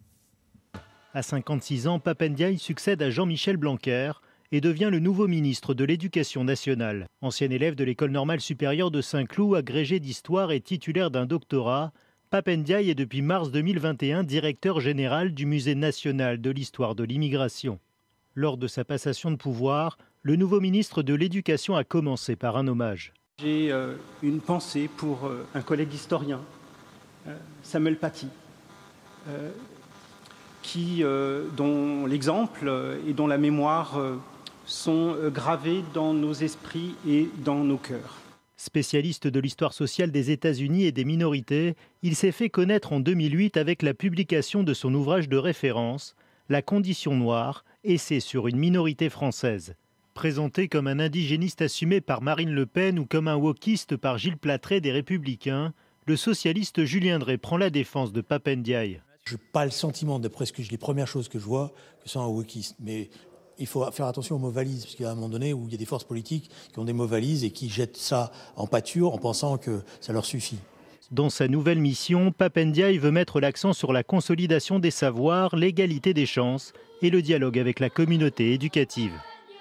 À 56 ans, Pape Ndiaye succède à Jean-Michel Blanquer et devient le nouveau ministre de l'Éducation nationale. Ancien élève de l'École normale supérieure de Saint-Cloud, agrégé d'histoire et titulaire d'un doctorat, Pape Ndiaye est depuis mars 2021 directeur général du Musée national de l'histoire de l'immigration. Lors de sa passation de pouvoir, le nouveau ministre de l'Éducation a commencé par un hommage. J'ai une pensée pour un collègue historien, Samuel Paty, dont l'exemple et dont la mémoire sont gravés dans nos esprits et dans nos cœurs. Spécialiste de l'histoire sociale des États-Unis et des minorités, il s'est fait connaître en 2008 avec la publication de son ouvrage de référence, La condition noire, essai sur une minorité française. Présenté comme un indigéniste assumé par Marine Le Pen ou comme un wokiste par Gilles Plattret des Républicains, le socialiste Julien Drey prend la défense de Pape Ndiaye. Je n'ai pas le sentiment, d'après les premières choses que je vois, que c'est un wokiste. Mais il faut faire attention aux mots valises, parce qu'il y a un moment donné où il y a des forces politiques qui ont des mots valises et qui jettent ça en pâture en pensant que ça leur suffit. Dans sa nouvelle mission, Pape Ndiaye veut mettre l'accent sur la consolidation des savoirs, l'égalité des chances et le dialogue avec la communauté éducative.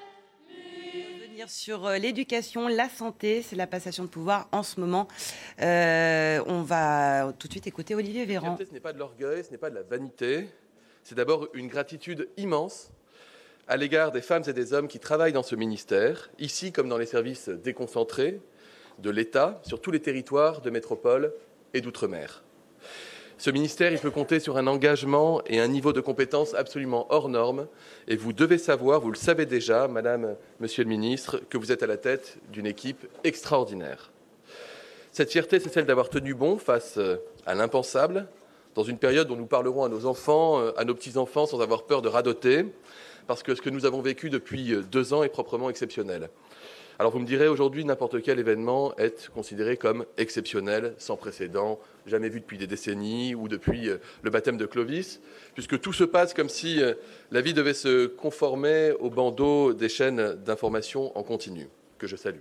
Sur l'éducation, la santé, c'est la passation de pouvoir en ce moment. On va tout de suite écouter Olivier Véran. Ce n'est pas de l'orgueil, ce n'est pas de la vanité, c'est d'abord une gratitude immense à l'égard des femmes et des hommes qui travaillent dans ce ministère, ici comme dans les services déconcentrés de l'État, sur tous les territoires de métropole et d'outre-mer. Ce ministère, il peut compter sur un engagement et un niveau de compétence absolument hors norme. Et vous devez savoir, vous le savez déjà, Madame, Monsieur le Ministre, que vous êtes à la tête d'une équipe extraordinaire. Cette fierté, c'est celle d'avoir tenu bon face à l'impensable, dans une période dont nous parlerons à nos enfants, à nos petits-enfants, sans avoir peur de radoter, parce que ce que nous avons vécu depuis 2 ans est proprement exceptionnel. Alors vous me direz, aujourd'hui, n'importe quel événement est considéré comme exceptionnel, sans précédent, jamais vu depuis des décennies ou depuis le baptême de Clovis, puisque tout se passe comme si la vie devait se conformer au bandeau des chaînes d'information en continu, que je salue.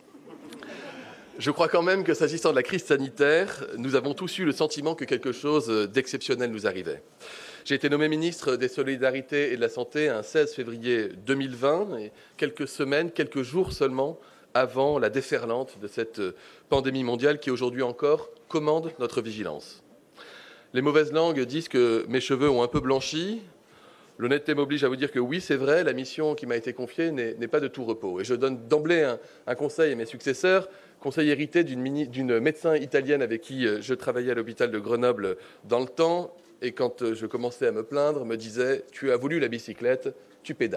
Je crois quand même que s'agissant de la crise sanitaire, nous avons tous eu le sentiment que quelque chose d'exceptionnel nous arrivait. J'ai été nommé ministre des Solidarités et de la Santé un 16 février 2020, et quelques jours seulement avant la déferlante de cette pandémie mondiale qui aujourd'hui encore commande notre vigilance. Les mauvaises langues disent que mes cheveux ont un peu blanchi. L'honnêteté m'oblige à vous dire que oui, c'est vrai, la mission qui m'a été confiée n'est pas de tout repos. Et je donne d'emblée un conseil à mes successeurs, conseil hérité d'une médecin italienne avec qui je travaillais à l'hôpital de Grenoble dans le temps, et quand je commençais à me plaindre, me disait « Tu as voulu la bicyclette, tu pédales ».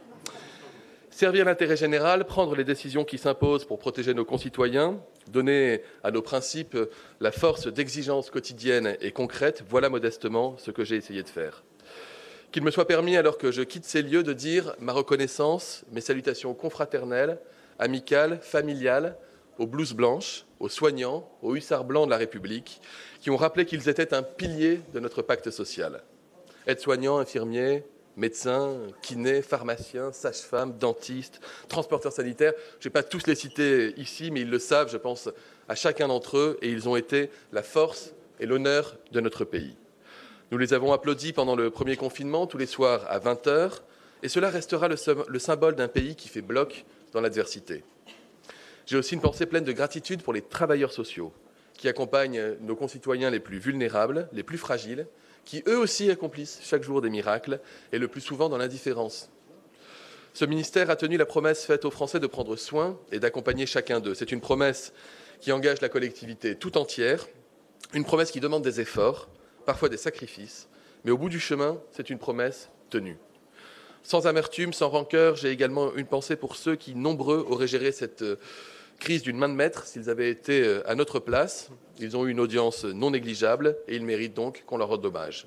Servir l'intérêt général, prendre les décisions qui s'imposent pour protéger nos concitoyens, donner à nos principes la force d'exigence quotidienne et concrète, voilà modestement ce que j'ai essayé de faire. Qu'il me soit permis, alors que je quitte ces lieux, de dire ma reconnaissance, mes salutations confraternelles, amicales, familiales, aux blouses blanches, aux soignants, aux hussards blancs de la République, qui ont rappelé qu'ils étaient un pilier de notre pacte social. Aides-soignants, infirmiers, médecins, kinés, pharmaciens, sages-femmes, dentistes, transporteurs sanitaires. Je ne vais pas tous les citer ici, mais ils le savent, je pense à chacun d'entre eux, et ils ont été la force et l'honneur de notre pays. Nous les avons applaudis pendant le premier confinement, tous les soirs à 20h, et cela restera le symbole d'un pays qui fait bloc dans l'adversité. J'ai aussi une pensée pleine de gratitude pour les travailleurs sociaux qui accompagnent nos concitoyens les plus vulnérables, les plus fragiles, qui eux aussi accomplissent chaque jour des miracles et le plus souvent dans l'indifférence. Ce ministère a tenu la promesse faite aux Français de prendre soin et d'accompagner chacun d'eux. C'est une promesse qui engage la collectivité tout entière, une promesse qui demande des efforts, parfois des sacrifices, mais au bout du chemin, c'est une promesse tenue. Sans amertume, sans rancœur, j'ai également une pensée pour ceux qui, nombreux, auraient géré cette crise d'une main de maître s'ils avaient été à notre place. Ils ont eu une audience non négligeable et ils méritent donc qu'on leur rende hommage.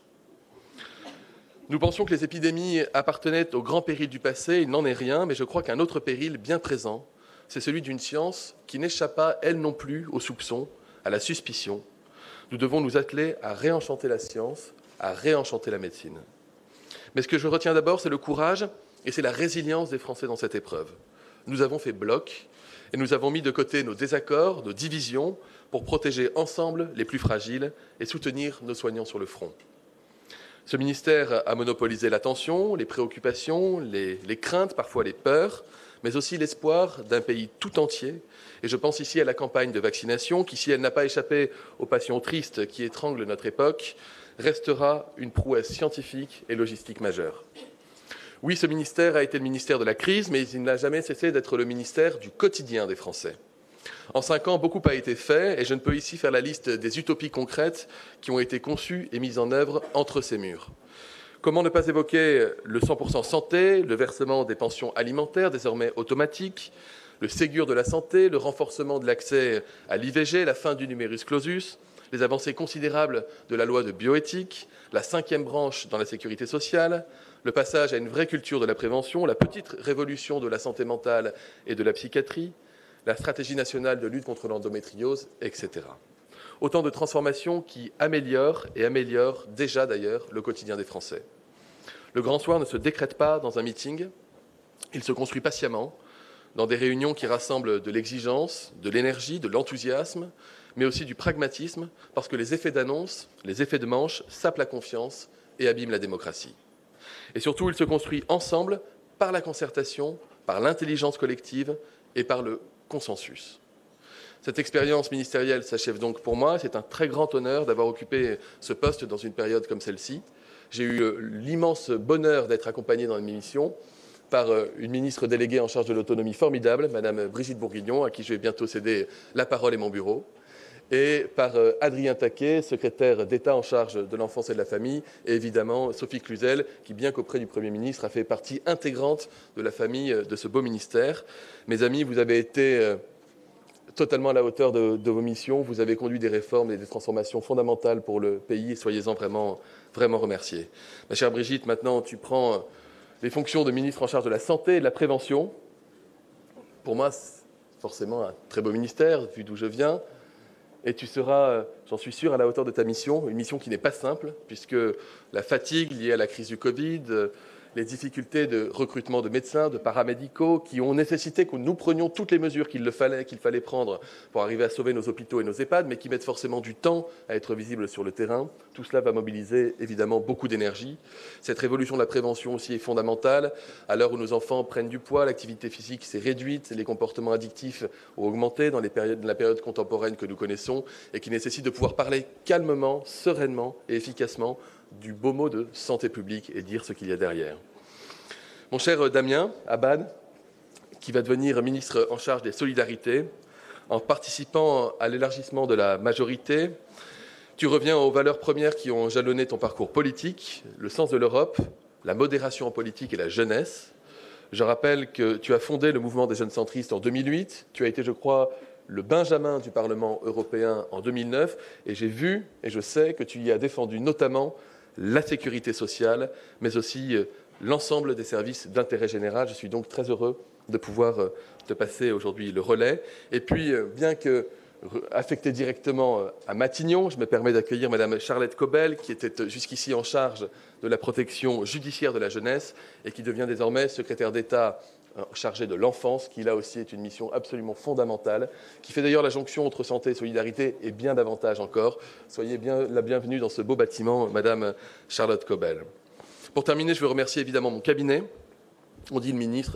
Nous pensions que les épidémies appartenaient au grand péril du passé, il n'en est rien, mais je crois qu'un autre péril bien présent, c'est celui d'une science qui n'échappe pas, elle non plus, aux soupçons, à la suspicion. Nous devons nous atteler à réenchanter la science, à réenchanter la médecine. Mais ce que je retiens d'abord, c'est le courage et c'est la résilience des Français dans cette épreuve. Nous avons fait bloc et nous avons mis de côté nos désaccords, nos divisions, pour protéger ensemble les plus fragiles et soutenir nos soignants sur le front. Ce ministère a monopolisé l'attention, les préoccupations, les craintes, parfois les peurs, mais aussi l'espoir d'un pays tout entier. Et je pense ici à la campagne de vaccination qui, si elle n'a pas échappé aux passions tristes qui étranglent notre époque, restera une prouesse scientifique et logistique majeure. Oui, ce ministère a été le ministère de la crise, mais il n'a jamais cessé d'être le ministère du quotidien des Français. En 5 ans, beaucoup a été fait, et je ne peux ici faire la liste des utopies concrètes qui ont été conçues et mises en œuvre entre ces murs. Comment ne pas évoquer le 100% santé, le versement des pensions alimentaires désormais automatiques, le Ségur de la santé, le renforcement de l'accès à l'IVG, la fin du numerus clausus, les avancées considérables de la loi de bioéthique, la 5e branche dans la sécurité sociale, le passage à une vraie culture de la prévention, la petite révolution de la santé mentale et de la psychiatrie, la stratégie nationale de lutte contre l'endométriose, etc. Autant de transformations qui améliorent déjà d'ailleurs le quotidien des Français. Le grand soir ne se décrète pas dans un meeting, il se construit patiemment, dans des réunions qui rassemblent de l'exigence, de l'énergie, de l'enthousiasme, mais aussi du pragmatisme, parce que les effets d'annonce, les effets de manche sapent la confiance et abîment la démocratie. Et surtout, il se construit ensemble par la concertation, par l'intelligence collective et par le consensus. Cette expérience ministérielle s'achève donc pour moi. C'est un très grand honneur d'avoir occupé ce poste dans une période comme celle-ci. J'ai eu l'immense bonheur d'être accompagné dans mes missions par une ministre déléguée en charge de l'autonomie formidable, Madame Brigitte Bourguignon, à qui je vais bientôt céder la parole et mon bureau, et par Adrien Taquet, secrétaire d'État en charge de l'enfance et de la famille, et évidemment Sophie Cluzel, qui, bien qu'auprès du Premier ministre, a fait partie intégrante de la famille de ce beau ministère. Mes amis, vous avez été totalement à la hauteur de vos missions. Vous avez conduit des réformes et des transformations fondamentales pour le pays, et soyez-en vraiment, vraiment remerciés. Ma chère Brigitte, maintenant tu prends les fonctions de ministre en charge de la santé et de la prévention. pour moi, c'est forcément un très beau ministère, vu d'où je viens. Et tu seras, j'en suis sûr, à la hauteur de ta mission, une mission qui n'est pas simple, puisque la fatigue liée à la crise du Covid, les difficultés de recrutement de médecins, de paramédicaux, qui ont nécessité que nous prenions toutes les mesures qu'il fallait prendre pour arriver à sauver nos hôpitaux et nos EHPAD, mais qui mettent forcément du temps à être visibles sur le terrain. Tout cela va mobiliser évidemment beaucoup d'énergie. Cette révolution de la prévention aussi est fondamentale. À l'heure où nos enfants prennent du poids, l'activité physique s'est réduite, les comportements addictifs ont augmenté dans la période contemporaine que nous connaissons et qui nécessite de pouvoir parler calmement, sereinement et efficacement du beau mot de santé publique et dire ce qu'il y a derrière. Mon cher Damien Abad, qui va devenir ministre en charge des solidarités, en participant à l'élargissement de la majorité, tu reviens aux valeurs premières qui ont jalonné ton parcours politique, le sens de l'Europe, la modération en politique et la jeunesse. Je rappelle que tu as fondé le mouvement des jeunes centristes en 2008, tu as été, je crois, le Benjamin du Parlement européen en 2009, et j'ai vu et je sais que tu y as défendu notamment la sécurité sociale, mais aussi l'ensemble des services d'intérêt général. Je suis donc très heureux de pouvoir te passer aujourd'hui le relais. Et puis, bien que affecté directement à Matignon, je me permets d'accueillir Madame Charlotte Cobel, qui était jusqu'ici en charge de la protection judiciaire de la jeunesse et qui devient désormais secrétaire d'État chargé de l'enfance, qui là aussi est une mission absolument fondamentale, qui fait d'ailleurs la jonction entre santé et solidarité et bien davantage encore. Soyez bien la bienvenue dans ce beau bâtiment, Madame Charlotte Cobel. Pour terminer, je veux remercier évidemment mon cabinet. On dit le ministre,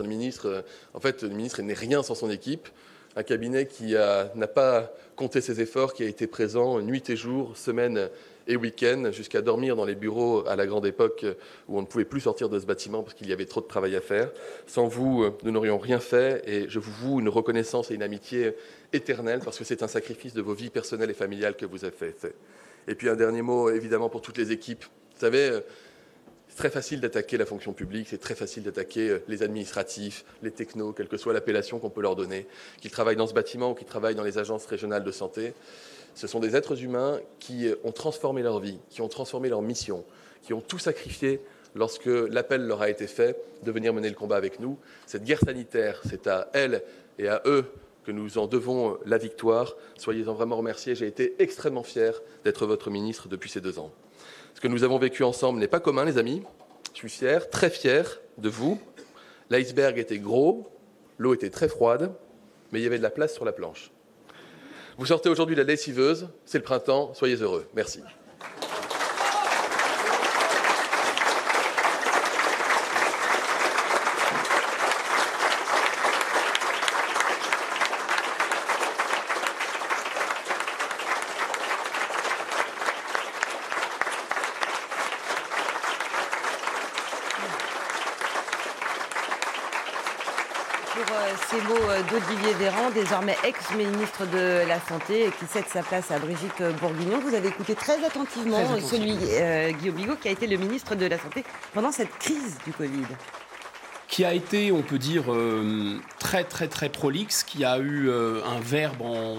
en fait, le ministre n'est rien sans son équipe. Un cabinet qui n'a pas compté ses efforts, qui a été présent nuit et jour, semaine et week-end, jusqu'à dormir dans les bureaux à la grande époque où on ne pouvait plus sortir de ce bâtiment parce qu'il y avait trop de travail à faire. Sans vous, nous n'aurions rien fait et je vous voue une reconnaissance et une amitié éternelle parce que c'est un sacrifice de vos vies personnelles et familiales que vous avez fait. Et puis un dernier mot, évidemment, pour toutes les équipes. Vous savez, c'est très facile d'attaquer la fonction publique, c'est très facile d'attaquer les administratifs, les technos, quelle que soit l'appellation qu'on peut leur donner, qu'ils travaillent dans ce bâtiment ou qu'ils travaillent dans les agences régionales de santé. Ce sont des êtres humains qui ont transformé leur vie, qui ont transformé leur mission, qui ont tout sacrifié lorsque l'appel leur a été fait de venir mener le combat avec nous. Cette guerre sanitaire, c'est à elles et à eux que nous en devons la victoire. Soyez-en vraiment remerciés. J'ai été extrêmement fier d'être votre ministre depuis ces 2 ans. Ce que nous avons vécu ensemble n'est pas commun, les amis. Je suis fier, très fier de vous. L'iceberg était gros, l'eau était très froide, mais il y avait de la place sur la planche. Vous sortez aujourd'hui de la lessiveuse, c'est le printemps, soyez heureux. Merci. Ces mots d'Olivier Véran, désormais ex-ministre de la Santé et qui cède sa place à Brigitte Bourguignon. Vous avez écouté très attentivement Guillaume Bigot, qui a été le ministre de la Santé pendant cette crise du Covid. Qui a été, on peut dire, très très très prolixe, qui a eu un verbe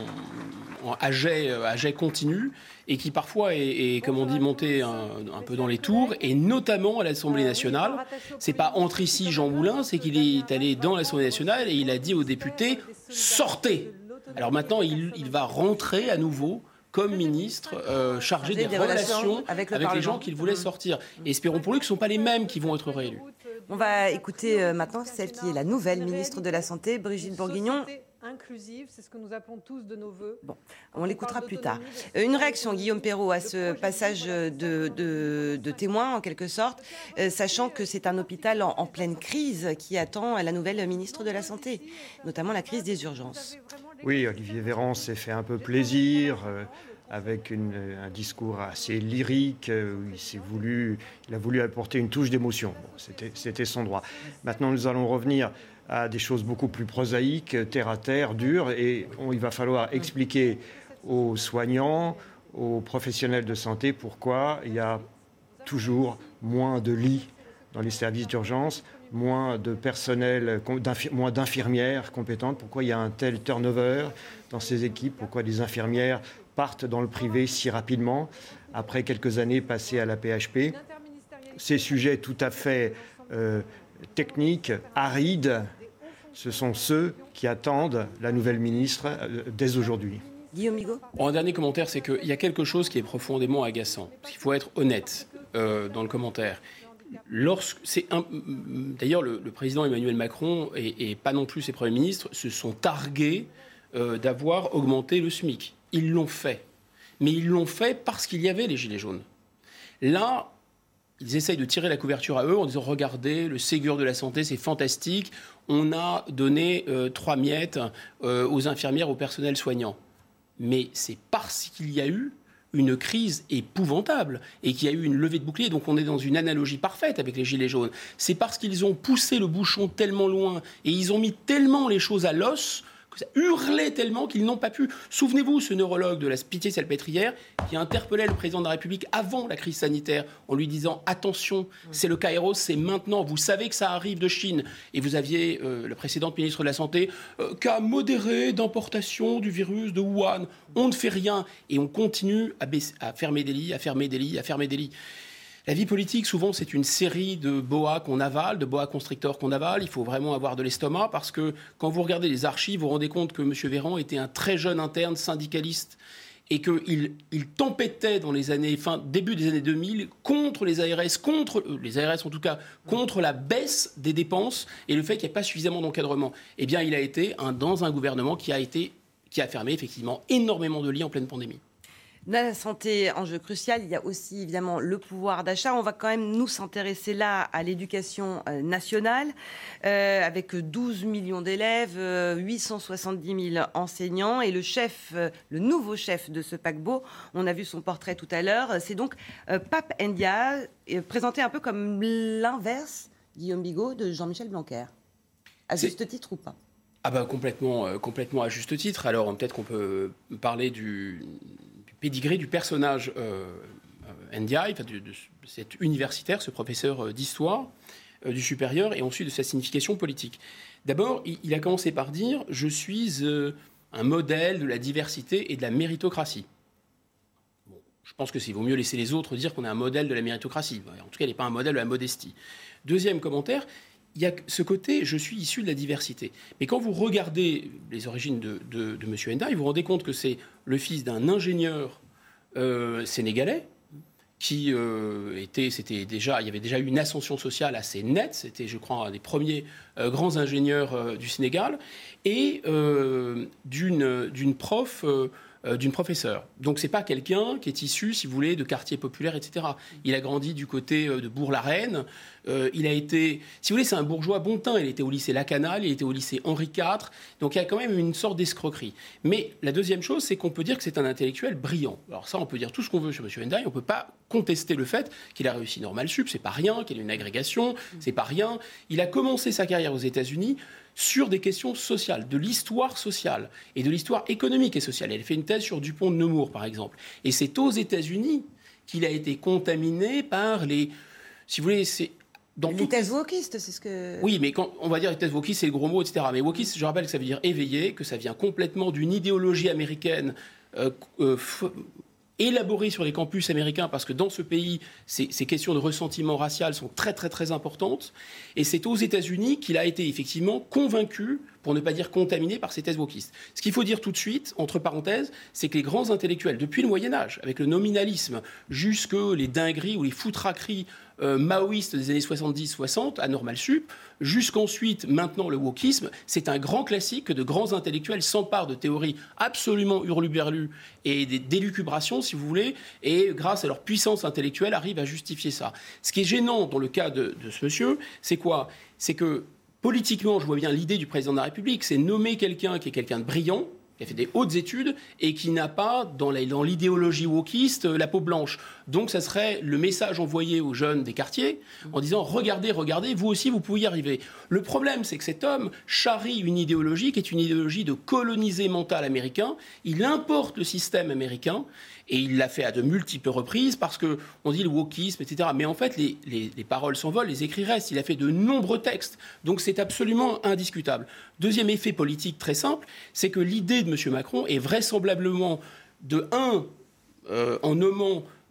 à jet continu et qui parfois est, comme on dit, monté un peu dans les tours, et notamment à l'Assemblée nationale. C'est pas entre ici Jean Moulin, c'est qu'il est allé dans l'Assemblée nationale et il a dit aux députés « sortez ». Alors maintenant, il va rentrer à nouveau comme ministre chargé des relations avec les gens qu'il voulait sortir. Et espérons pour lui que ce ne sont pas les mêmes qui vont être réélus. On va écouter maintenant celle qui est la nouvelle ministre de la Santé, Brigitte Bourguignon. Inclusive, c'est ce que nous appelons tous de nos voeux. Bon, on l'écoutera plus tard. Une réaction, Guillaume Perrault, à ce passage de témoin, en quelque sorte, sachant que c'est un hôpital en pleine crise qui attend la nouvelle ministre de la Santé, notamment la crise des urgences. Oui, Olivier Véran s'est fait un peu plaisir avec un discours assez lyrique où il a voulu apporter une touche d'émotion. Bon, c'était son droit. Maintenant, nous allons revenir à des choses beaucoup plus prosaïques, terre à terre, dures, et il va falloir expliquer aux soignants, aux professionnels de santé pourquoi il y a toujours moins de lits dans les services d'urgence, moins de personnel, moins d'infirmières compétentes, pourquoi il y a un tel turnover dans ces équipes, pourquoi des infirmières partent dans le privé si rapidement après quelques années passées à la PHP. Ces sujets tout à fait techniques, arides, ce sont ceux qui attendent la nouvelle ministre dès aujourd'hui. Guillaume Bigot ? Un dernier commentaire, c'est qu'il y a quelque chose qui est profondément agaçant. Parce qu'il faut être honnête dans le commentaire. D'ailleurs, le président Emmanuel Macron et pas non plus ses premiers ministres se sont targués d'avoir augmenté le SMIC. Ils l'ont fait. Mais ils l'ont fait parce qu'il y avait les Gilets jaunes. Là, ils essayent de tirer la couverture à eux en disant « Regardez, le Ségur de la santé, c'est fantastique. On a donné 3 miettes aux infirmières, au personnel soignant. » Mais c'est parce qu'il y a eu une crise épouvantable et qu'il y a eu une levée de bouclier. Donc on est dans une analogie parfaite avec les Gilets jaunes. C'est parce qu'ils ont poussé le bouchon tellement loin et ils ont mis tellement les choses à l'os que ça hurlait tellement qu'ils n'ont pas pu. Souvenez-vous, ce neurologue de la Pitié-Salpêtrière qui interpellait le président de la République avant la crise sanitaire en lui disant « Attention, c'est le Kairos, c'est maintenant. Vous savez que ça arrive de Chine. » Et vous aviez le précédent ministre de la Santé qu'à modérer d'importation du virus de Wuhan. On ne fait rien et on continue à fermer des lits, à fermer des lits, à fermer des lits. La vie politique, souvent, c'est une série de boa qu'on avale, de boa constrictors qu'on avale. Il faut vraiment avoir de l'estomac parce que quand vous regardez les archives, vous vous rendez compte que M. Véran était un très jeune interne syndicaliste et qu'il tempêtait dans les années, début des années 2000 contre les ARS, contre la baisse des dépenses et le fait qu'il n'y ait pas suffisamment d'encadrement. Eh bien, il a été dans un gouvernement qui a fermé effectivement énormément de lits en pleine pandémie. La santé, enjeu crucial. Il y a aussi évidemment le pouvoir d'achat. On va quand même nous s'intéresser là à l'éducation nationale, avec 12 millions d'élèves, 870 000 enseignants. Et le nouveau chef de ce paquebot, on a vu son portrait tout à l'heure, c'est donc Pape Ndiaye, présenté un peu comme l'inverse, Guillaume Bigot, de Jean-Michel Blanquer. À juste titre ou pas ? Complètement à juste titre. Alors peut-être qu'on peut parler du pédigré du personnage Ndiaye, de cet universitaire, ce professeur d'histoire du supérieur, et ensuite de sa signification politique. D'abord, il a commencé par dire « Je suis un modèle de la diversité et de la méritocratie ». Bon, je pense que c'est vaut mieux laisser les autres dire qu'on est un modèle de la méritocratie. En tout cas, il n'est pas un modèle de la modestie. Deuxième commentaire, il y a ce côté « je suis issu de la diversité ». Mais quand vous regardez les origines de M. Ndiaye, vous vous rendez compte que c'est le fils d'un ingénieur sénégalais qui il y avait déjà eu une ascension sociale assez nette. C'était, je crois, un des premiers grands ingénieurs du Sénégal et d'une professeure. Donc c'est pas quelqu'un qui est issu, si vous voulez, de quartiers populaires, etc. Il a grandi du côté de Bourg-la-Reine. Il a été, si vous voulez, c'est un bourgeois bon teint. Il était au lycée Lacanal, il était au lycée Henri IV. Donc il y a quand même une sorte d'escroquerie. Mais la deuxième chose, c'est qu'on peut dire que c'est un intellectuel brillant. Alors ça, on peut dire tout ce qu'on veut sur M. Ndiaye. On peut pas contester le fait qu'il a réussi Normal Sup. C'est pas rien, qu'il a une agrégation. C'est pas rien. Il a commencé sa carrière aux États-Unis sur des questions sociales, de l'histoire sociale et de l'histoire économique et sociale. Elle fait une thèse sur Dupont de Nemours, par exemple. Et c'est aux États-Unis qu'il a été contaminé par les... Si vous voulez, c'est... Les thèses wokistes, c'est ce que... Oui, mais quand on va dire les thèses wokistes, c'est le gros mot, etc. Mais wokiste, je rappelle que ça veut dire éveillé, que ça vient complètement d'une idéologie américaine élaborée sur les campus américains, parce que dans ce pays, ces questions de ressentiment racial sont très, très, très importantes. Et c'est aux États-Unis qu'il a été effectivement convaincu, pour ne pas dire contaminé, par ces thèses wokistes. Ce qu'il faut dire tout de suite, entre parenthèses, c'est que les grands intellectuels, depuis le Moyen-Âge, avec le nominalisme, jusque les dingueries ou les foutraqueries maoïstes des années 70-60, à Normal Sup, jusqu'ensuite, maintenant, le wokisme, c'est un grand classique que de grands intellectuels s'emparent de théories absolument hurluberlues et d'élucubrations, si vous voulez, et grâce à leur puissance intellectuelle, arrivent à justifier ça. Ce qui est gênant dans le cas de ce monsieur, c'est quoi ? C'est que, politiquement, je vois bien l'idée du président de la République, c'est nommer quelqu'un qui est quelqu'un de brillant, qui a fait des hautes études et qui n'a pas, dans l'idéologie wokiste, la peau blanche. Donc, ça serait le message envoyé aux jeunes des quartiers en disant « Regardez, regardez, vous aussi, vous pouvez y arriver ». Le problème, c'est que cet homme charrie une idéologie qui est une idéologie de colonisé mental américain. Il importe le système américain et il l'a fait à de multiples reprises parce qu'on dit le wokisme, etc. Mais en fait, les paroles s'envolent, les écrits restent. Il a fait de nombreux textes. Donc, c'est absolument indiscutable. Deuxième effet politique très simple, c'est que l'idée de M. Macron est vraisemblablement en nommant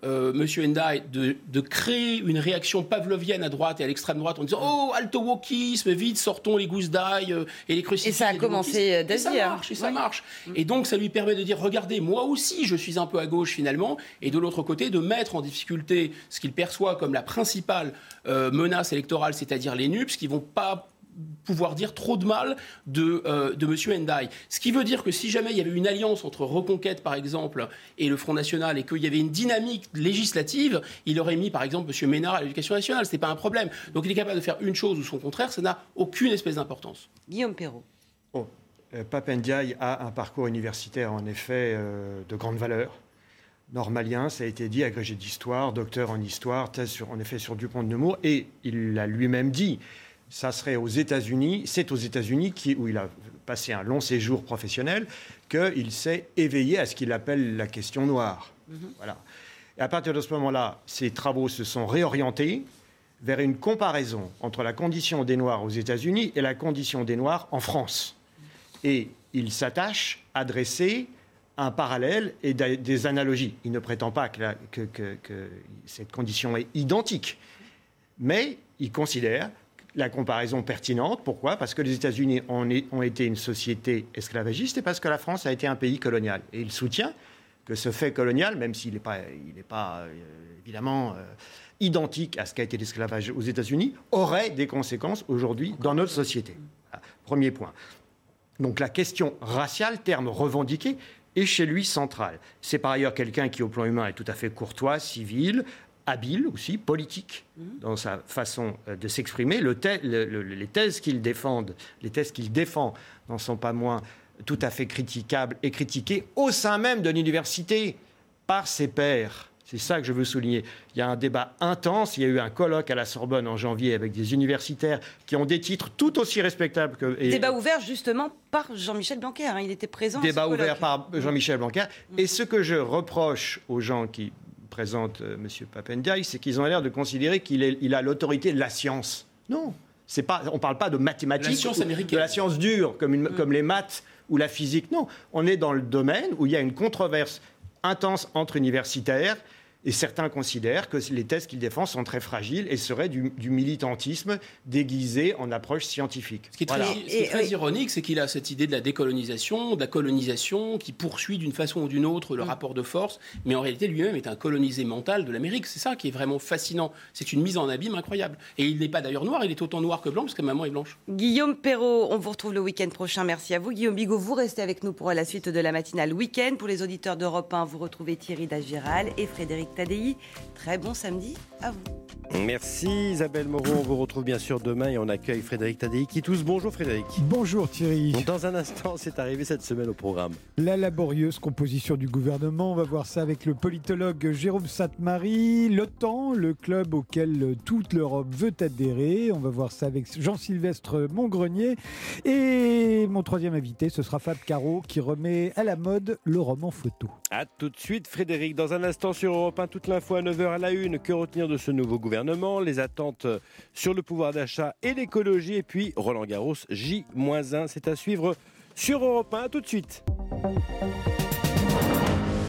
M. Ndiaye de créer une réaction pavlovienne à droite et à l'extrême droite en disant « Oh, alto wokisme, vite, sortons les gousses d'ail et les crucifix ». Et ça a commencé dès hier. Et ça marche. Et donc, ça lui permet de dire « Regardez, moi aussi, je suis un peu à gauche finalement ». Et de l'autre côté, de mettre en difficulté ce qu'il perçoit comme la principale menace électorale, c'est-à-dire les NUPS, qui ne vont pas pouvoir dire trop de mal de M. Ndiaye. Ce qui veut dire que si jamais il y avait une alliance entre Reconquête, par exemple, et le Front National, et qu'il y avait une dynamique législative, il aurait mis, par exemple, M. Ménard à l'Éducation nationale. Ce n'est pas un problème. Donc il est capable de faire une chose ou son contraire. Ça n'a aucune espèce d'importance. Guillaume Perrault. Pape Ndiaye a un parcours universitaire, en effet, de grande valeur. Normalien, ça a été dit, agrégé d'histoire, docteur en histoire, thèse sur Dupont de Nemours, et il l'a lui-même dit. Ça serait aux États-Unis, c'est aux États-Unis où il a passé un long séjour professionnel qu'il s'est éveillé à ce qu'il appelle la question noire. Voilà. Et à partir de ce moment-là, ses travaux se sont réorientés vers une comparaison entre la condition des Noirs aux États-Unis et la condition des Noirs en France. Et il s'attache à dresser un parallèle et des analogies. Il ne prétend pas que cette condition est identique, mais il considère la comparaison pertinente. Pourquoi ? Parce que les États-Unis ont été une société esclavagiste et parce que la France a été un pays colonial. Et il soutient que ce fait colonial, même s'il n'est pas évidemment identique à ce qu'a été l'esclavage aux États-Unis, aurait des conséquences aujourd'hui dans notre société. Voilà. Premier point. Donc la question raciale, terme revendiqué, est chez lui centrale. C'est par ailleurs quelqu'un qui, au plan humain, est tout à fait courtois, civil, habile aussi, politique, dans sa façon de s'exprimer. Les thèses qu'il défend n'en sont pas moins tout à fait critiquables et critiquées au sein même de l'université par ses pairs. C'est ça que je veux souligner. Il y a un débat intense. Il y a eu un colloque à la Sorbonne en janvier avec des universitaires qui ont des titres tout aussi respectables que... Débat ouvert justement par Jean-Michel Blanquer. Il était présent. Débat ouvert par Jean-Michel Blanquer. Et ce que je reproche aux gens qui présente M. Pape Ndiaye, c'est qu'ils ont l'air de considérer qu'il a l'autorité de la science. Non, on ne parle pas de mathématiques, la science américaine, de la science dure, comme les maths ou la physique. Non, on est dans le domaine où il y a une controverse intense entre universitaires, et certains considèrent que les thèses qu'il défend sont très fragiles et seraient du militantisme déguisé en approche scientifique. Ce qui est très ironique, c'est qu'il a cette idée de la décolonisation, de la colonisation, qui poursuit d'une façon ou d'une autre le rapport de force, mais en réalité lui-même est un colonisé mental de l'Amérique. C'est ça qui est vraiment fascinant. C'est une mise en abîme incroyable. Et il n'est pas d'ailleurs noir, il est autant noir que blanc, parce que maman est blanche. Guillaume Perrault, on vous retrouve le week-end prochain. Merci à vous. Guillaume Bigot, vous restez avec nous pour la suite de la matinale week-end. Pour les auditeurs d'Europe 1, vous retrouvez Thierry Dagiral et Frédéric Tadei. Très bon samedi à vous. Merci Isabelle Moreau. On vous retrouve bien sûr demain et on accueille Frédéric Tadei qui tousse. Bonjour Frédéric. Bonjour Thierry. Dans un instant, c'est arrivé cette semaine au programme. La laborieuse composition du gouvernement, on va voir ça avec le politologue Jérôme Sainte-Marie. L'OTAN, le club auquel toute l'Europe veut adhérer. On va voir ça avec Jean-Sylvestre Montgrenier. Et mon troisième invité, ce sera Fab Caro qui remet à la mode le roman photo. A tout de suite Frédéric. Dans un instant sur Europe 1, toute l'info à 9h à la une. Que retenir de ce nouveau gouvernement, les attentes sur le pouvoir d'achat et l'écologie. Et puis Roland Garros J-1, c'est à suivre sur Europe 1. A tout de suite.